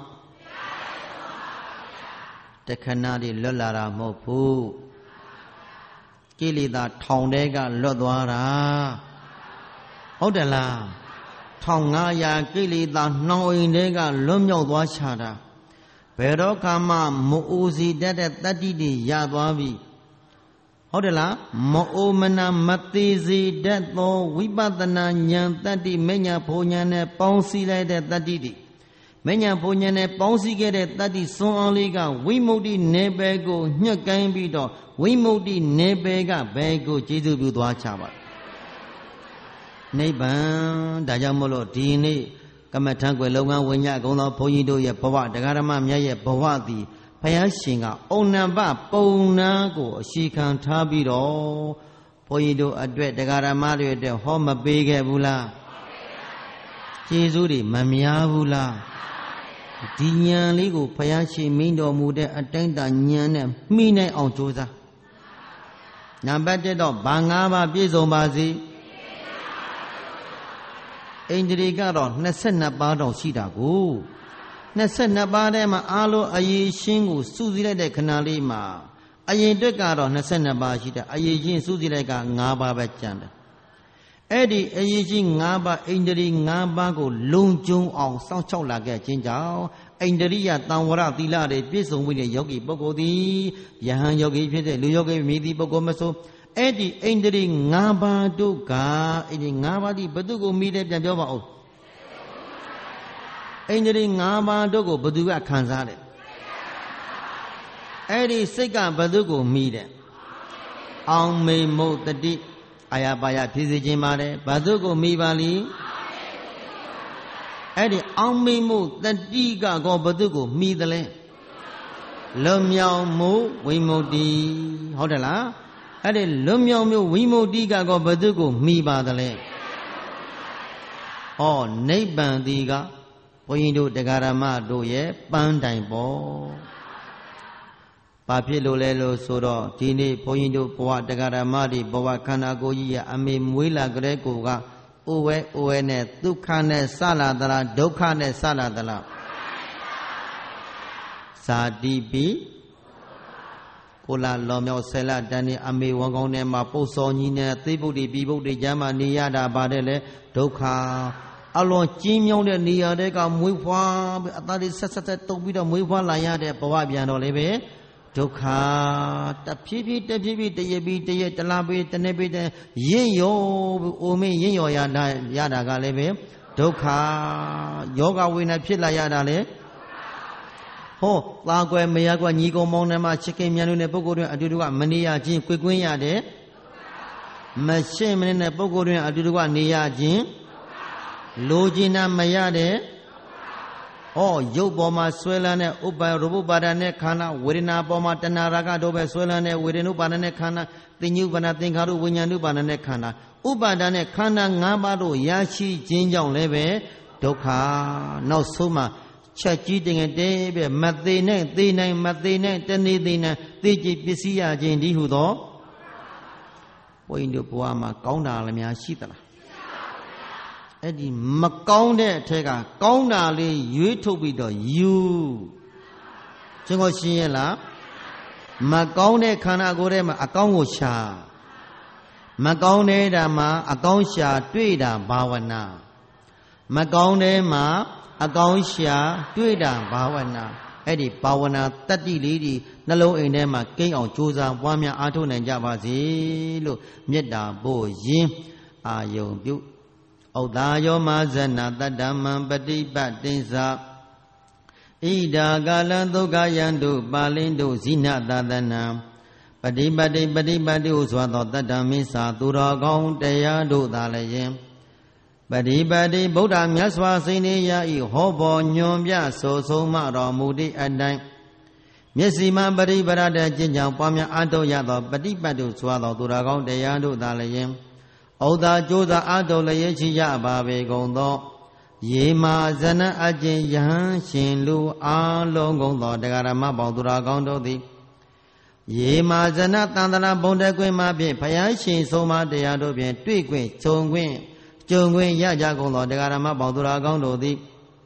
တခဏတည်းလွတ်လာတာမဟုတ်ဘူးကိလေသာထောင်တဲကလွတ်သွားတာဟုတ်တယ်လားထောင်ငါးရာကိလေသာနှောင်အိမ်တွေကလွတ်မြောက်သွားချတာဘယ်တော့ကမှမအိုစီတတ်တဲ့တတ္တိတွေရသွားပြီဟုတ်တယ်လားမအိုမနာမသေးစေတတ်သောဝိပဿနာဉာဏ်တတ္တိမဉ္ဇဉ်ဘုံဉာဏ်နဲ့ပေါင်းစည်းလိုက်တဲ့တတ္တိတွေမဉ္ဇဉ်ဘုံဉာဏ်နဲ့ပေါင်းစည်းခဲ့တဲ့တတ္တိစွမ်းအားလေးကဝိမု ക്തി နယ်ပယ်ကိုညှက်ကိုင်းပြီးတော့ဝိမု ക്തി နယ်ပယ်ကဘယ်ကိုကျေးဇူးပြုသွားချပါနိဗ္ဗာန်ဒါကြောင့်မို့လို့ဒီနေ့ကမ္မထံကွယ်လုံငန်းဝိညာဉ်ကုံသောဘုန်းကြီးတို့ရဲ့ဘဝတရားဓမ္မမြတ်ရဲ့ဘဝသည်ဘုရားရှင်ကဩနံပပုံနာကိုအရှိခံထားပြီးတော့ဘုန်းကြီးတို့အတွက်တရားဓမ္မတွေအတွက်ဟောမပေးခဲ့ဘူးလားကျေးဇူးတွေမများဘူးလားဒီဉာဏ်လေးကိုဘုရားရှင်မိန်တော်မူတဲ့အတိုင်းတဉာဏ်နဲ့မှီနိုင်အောင်ကြိုးစားနံပါတ်တစ်တော့ဘာ၅ပါးပြည့်စုံပါစေဣန္ဒြေကတော့နှစ်ဆယ့်နှစ်ပါးတော့ရှိတာကိုနှစ်ဆယ့်နှစ်ပါးထဲမှာအားလုံးအရေးရှင်းကိုစုစည်းလိုက်တဲ့ခဏလေးမှာအရင်အတွက်ကတော့နှစ်ဆယ့်နှစ်ပါးရှိတယ်အရေးရှင်းစုစည်းလိုက်က၅ပါးပဲကျန်တယ်အဲ့ဒီအရေးရှင်း၅ပါးဣန္ဒြေ၅ပါးကိုလုံကျုံအောင်စောင့်ရှောက်လာခဲ့ခြင်းကြောင့်ဣန္ဒြိယတံဝရသီလတွေပြည့်စုံပြီးတဲ့ယောဂီပုဂ္ဂိုလ်သည်ယဟန်ယောဂီဖြစ်တဲ့လူယောဂီမိသည့်ပုဂ္ဂိုလ်မဆိုအဲ့ဒီဣန္ဒြေ၅ပါးတို့ကအဲ့ဒီ၅ပါးဒီဘသူကိုမိတယ်ပြန်ပြောပါဦးဣန္ဒြေ၅ပါးတို့ကိုဘသူကခံစားတယ်အဲ့ဒီစိတ်ကဘသူကိုမိတယ်အောင်မေမုတ်တတိအာယပါယဖြစ်စေခြင်းပါတယ်ဘသူကိုမိပါလိအဲ့ဒီအောင်မေမုတ်တတိကကောဘသူကိုမိတယ်လဲလွန်မြောက်မှုဝိမု ക്തി ဟုတ်တယ်လားအဲ့ဒီလွန်မြောက်မှုဝိမု ക്തി ကကောဘသူကိုမိပါတယ်လဲဩနိဗ္ဗာန်ဒီကဘုန်းကြီးတို့တရားဓမ္မတို့ရဲ့ပန်းတိုင်ပေါ့ဘာဖြစ်လို့လဲလို့ဆိုတော့ဒီနေ့ဘုန်းကြီးတို့ဘဝတရားဓမ္မတွေဘဝခန္ဓာကိုယ်ကြီးရဲ့အမေမွေးလာကြတဲ့ကိုကအိုဝဲအိုဝဲနဲ့ဒုက္ခနဲ့စလာသလားဒုက္ခနဲ့စလာသလားဇာတိပိကိုလာလောင်မြောက်ဆယ်လတန်းနေအမေဝန်ကောင်းထဲမှာပုတ်စော်ကြီးနဲ့သိပုတ်တိပြီးပုတ်တိကျမ်းမှာနေရတာပါတယ်လေဒုက္ခအလွန်ကြီးမြောင်းတဲ့နေရာတွေကမွေးဖွားပြီးအသားတွေဆက်ဆက်ဆက်တုပ်ပြီးတော့မွေးဖွားလာရတဲ့ဘဝပြန်တော့လေပဲဒုက္ခတဖြည်းဖြည်းတဖြည်းဖြည်းတရပြီးတရတလားပြီးတနေ့ပြီးတဲ့ရင့်ရောအိုမင်းရင့်ရောရတာရတာကလည်းပဲဒုက္ခယောဂဝိညာဉ်ဖြစ်လာရတာလေဟောသာကွယ်မရကွယ်ညီကောင်မောင်းနှမချစ်ခင်မြန်လို့တဲ့ပုဂ္ဂိုလ်တွေအတူတူကမနေရခြင်း꿰ကွင်းရတယ်မရှင်းမနေတဲ့ပုဂ္ဂိုလ်တွေအတူတူကနေရခြင်းလိုချင်တာမရတဲ့ဩရုပ်ပေါ်မှာဆွဲလန်းတဲ့ဥပ္ပါရူပပါဒနဲ့ခန္ဓာဝေဒနာပေါ်မှာတဏှာရာဂတို့ပဲဆွဲလန်းတဲ့ဝေဒနုပါဒနဲ့ခန္ဓာသင်္ညုပါဒသင်္ခါရုဝိညာဉ်ုပါဒနဲ့ခန္ဓာဥပါဒနဲ့ခန္ဓာ၅ပါးတို့ရရှိခြင်းကြောင့်လည်းပဲဒုက္ခနောက်ဆုံးမှာချက်ကြီးတင်တဲ့ပဲမသေးနဲ့သေနိုင်မသေးနဲ့တနေ့သေးနဲ့သေကြည်ပစ္စည်းရခြင်းဒီဟုသောဘုန်းကြီးတို့ဘဝမှာကောင်းတာလည်းများရှိသလားအဲ့ဒီမကောင်းတဲ့အထက်ကကောင်းတာလေးရွေးထုတ်ပြီးတော့ယူကျွန်တော်ရှင်းရလားမကောင်းတဲ့ခန္ဓာကိုယ်ထဲမှာအကောင်းကိုရှာမကောင်းတဲ့ဓမ္မအကောင်းရှာတွေ့တာဘာဝနာမကောင်းတဲ့မှာအကောင်းရှာတွေ့တာဘာဝနာအဲ့ဒီဘာဝနာတတ္တိလေးဒီနှလုံးအိမ်ထဲမှာကိန်းအောင်ကြိုးစားပွားများအားထုတ်နိုင်ကြပါစေလို့မေတ္တာပို့ရင်းအာယုံပြုဩတာယောမဇဏတတ္တမံပฏิပတ်တိသဣဒာကာလံဒုက္ခယံတုပါလင်းတုဇိနသတနံပฏิပတ်တိပฏิပတ်တိဟုဆိုသောတတ္တမိစ္ဆာသူတော်ကောင်းတရားတို့သာလည်းယင်ပฏิပတ်တိဗုဒ္ဓမြတ်စွာစိန်နေရဤဟောပေါ်ညွန်ပြဆိုဆုံးမတော်မူသည့်အတိုင်းမျက်စိမှပရိပရတဲ့ကျင့်ကြောင့်ပွားများအားထုတ်ရသောပฏิပတ်တုဆိုသောသူတော်ကောင်းတရားတို့သာလည်းယင်ဩတာကြိုးစားအားထုတ်လျက်ရှိကြပါပေကုန်သောယေမာဇနအကျင့်ယဟန်ရှင်လူအားလုံးကုန်သောတရားဓမ္မပေါင်းသူတော်ကောင်းတို့သည်ယေမာဇနတန်တရာဘုံတကွင်းမှဖြင့်ဘုရားရှင်ဆုံးမတရားတို့ဖြင့်တွေ့ခွင့်ခြုံခွင့်ကြုံခွင့်ရကြကုန်သောတရားဓမ္မပေါင်းသူတော်ကောင်းတို့သည်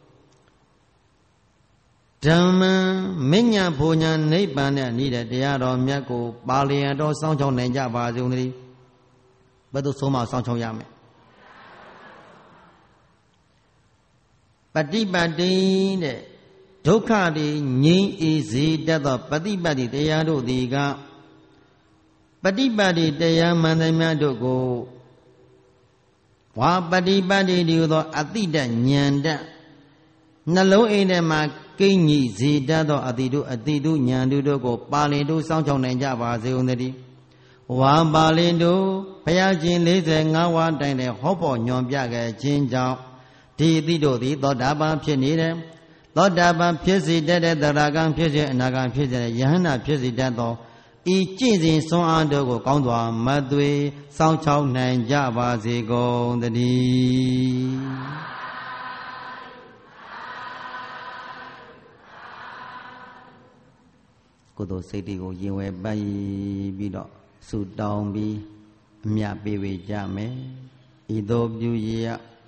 ဓမ္မမဉ္ဇဉ်ဘုံညာနိဗ္ဗာန်နဲ့နေတဲ့တရားတော်မြတ်ကိုပါလျံတော်စောင့်ချောက်နိုင်ကြပါစေကုန်သတည်းဘယ်သူဆုံးမစောင့်ချောက်ရမလဲฏิปัตติတဲ့ဒုက္ခတွေငြိမ်းအေးစေတတ်သောပฏิပတ်တိတရားတို့သည်ကပฏิပတ်တိတရားမှန်သမျှတို့ကိုဝါပฏิပတ်တိဒီသောအတိတဉာဏ်တနှလုံးအိမ်ထဲမှာကိဉ္ညီစေတတ်သောအတိတုအတိတုဉာဏ်တို့ကိုပါဠိတို့စောင့်ချောက်နိုင်ကြပါစေဦးတည်းဝါပါဠိတို့ဘုရားရှင်၄၅ဝါတိုင်တဲ့ဟောပေါ်ညွန်ပြခဲ့ခြင်းကြောင့်ဒီအတိတို့သည်သောတာပန်ဖြစ်နေတယ်သောတာပန်ဖြစ်စေတတ်တဲ့သရဂံဖြစ်စေအနာဂံဖြစ်စေယဟန္တာဖြစ်စေတတ်သောဤကျင့်စဉ်စွမ်းအားတို့ကိုကောင်းစွာမသွေစောင့်ချောက်နိုင်ကြပါစေကုန်သတည်းကုသိုလ်စိတ်တွေကိုရင်ဝယ်ပတ်ပြီးတော့ဆုတောင်းပြီးအမြတ်ပေးဝေကြမယ်ဤသို့ပြုရ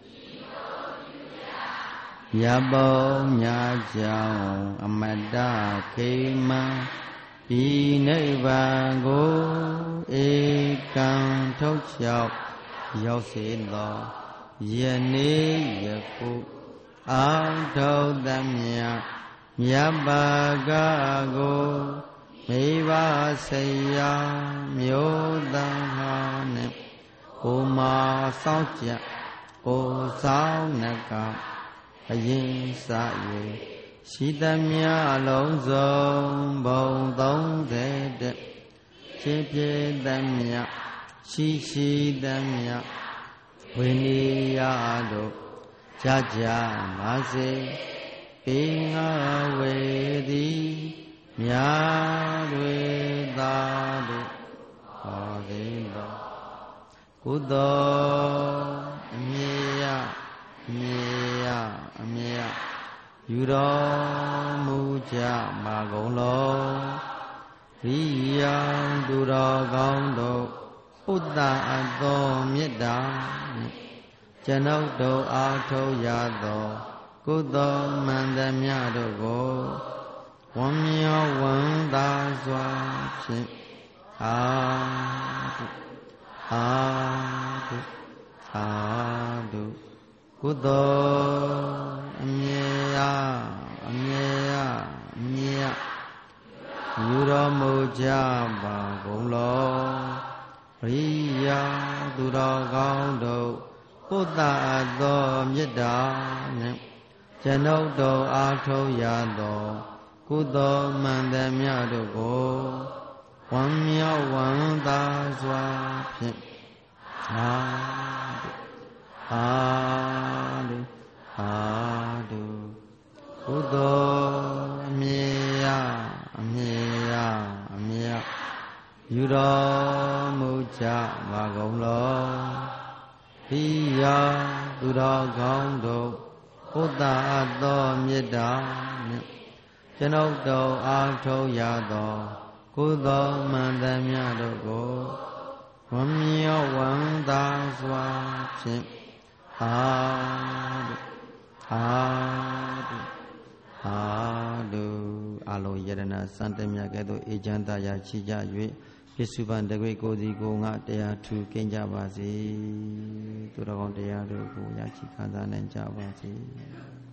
ရပုံညာကြောင့်အမတ္တခေမံဒီနိဗ္ဗာန်ကိုဧကံထုတ်လျှောက်ရောက်စေသောယနေ့ယခုအောင်ထုတ်သမျှမြတ်ဘာကကိုမိဘဆေယမျိုးသားဟာနဲ့ကိုမာစောင့်ကြကိုဆောင်နကအရင်စ၍ရှိသမျှလုံးစုံဘုံသုံးစေတဲ့ဖြစ်ဖြစ်သမျှရှိရှိသမျှဝိနည်းရတို့ကြာကြာပါစေပေငါဝေသည်မြာတွေသာတို့ဟောသည်သောကုသိုလ်အမြဲရအမြဲရအမြဲယူတော်မူကြပါကုန်လောရိယံသူတော်ကောင်းတို့ဥတ္တအသောမေတ္တာကျွန်ုပ်တို့အားထုတ်ရသောကုသိုလ်မှန်သမျှတို့ကိုဝမ်းမြောက်ဝမ်းသာစွာဖြင့်အာတုအာတုအာတုကုသိုလ်အမြဲရအမြဲရအမြဲယူတော်မူကြပါကုန်လောရိယသူတော်ကောင်းတို့ပုတ္တအသောမေတ္တာနဲ့ကျွန်ုပ်တို့အားထုတ်ရသောကုသိုလ်မှန်သမျှတို့ကိုဝမ်းမြောက်ဝမ်းသာစွာဖြင့်အာတုအာတုအာတုကုသိုလ်အမြဲရအမြဲရအမြဲယူတော်မူကြပါကုန်လောရိယသူတော်ကောင်းတို့ပုတ္တအသောမေတ္တာနဲ့ကျွန်ုပ်တို့အားထုတ်ရသောကုသိုလ်မှန်သမျှတို့ကိုဝမ်းမြောက်ဝမ်းသာစွာဖြင့်အာတုအာတုအာတုအလုံးယရဏစံတမြတ်ကဲ့သို့အေချမ်းသာရာချီကြ၍ပြစ္ဆုပန်တကွေကိုစီကိုငါတရားထူကင်းကြပါစေသူတော်ကောင်းတရားတို့ကိုရရှိခံစားနိုင်ကြပါစေ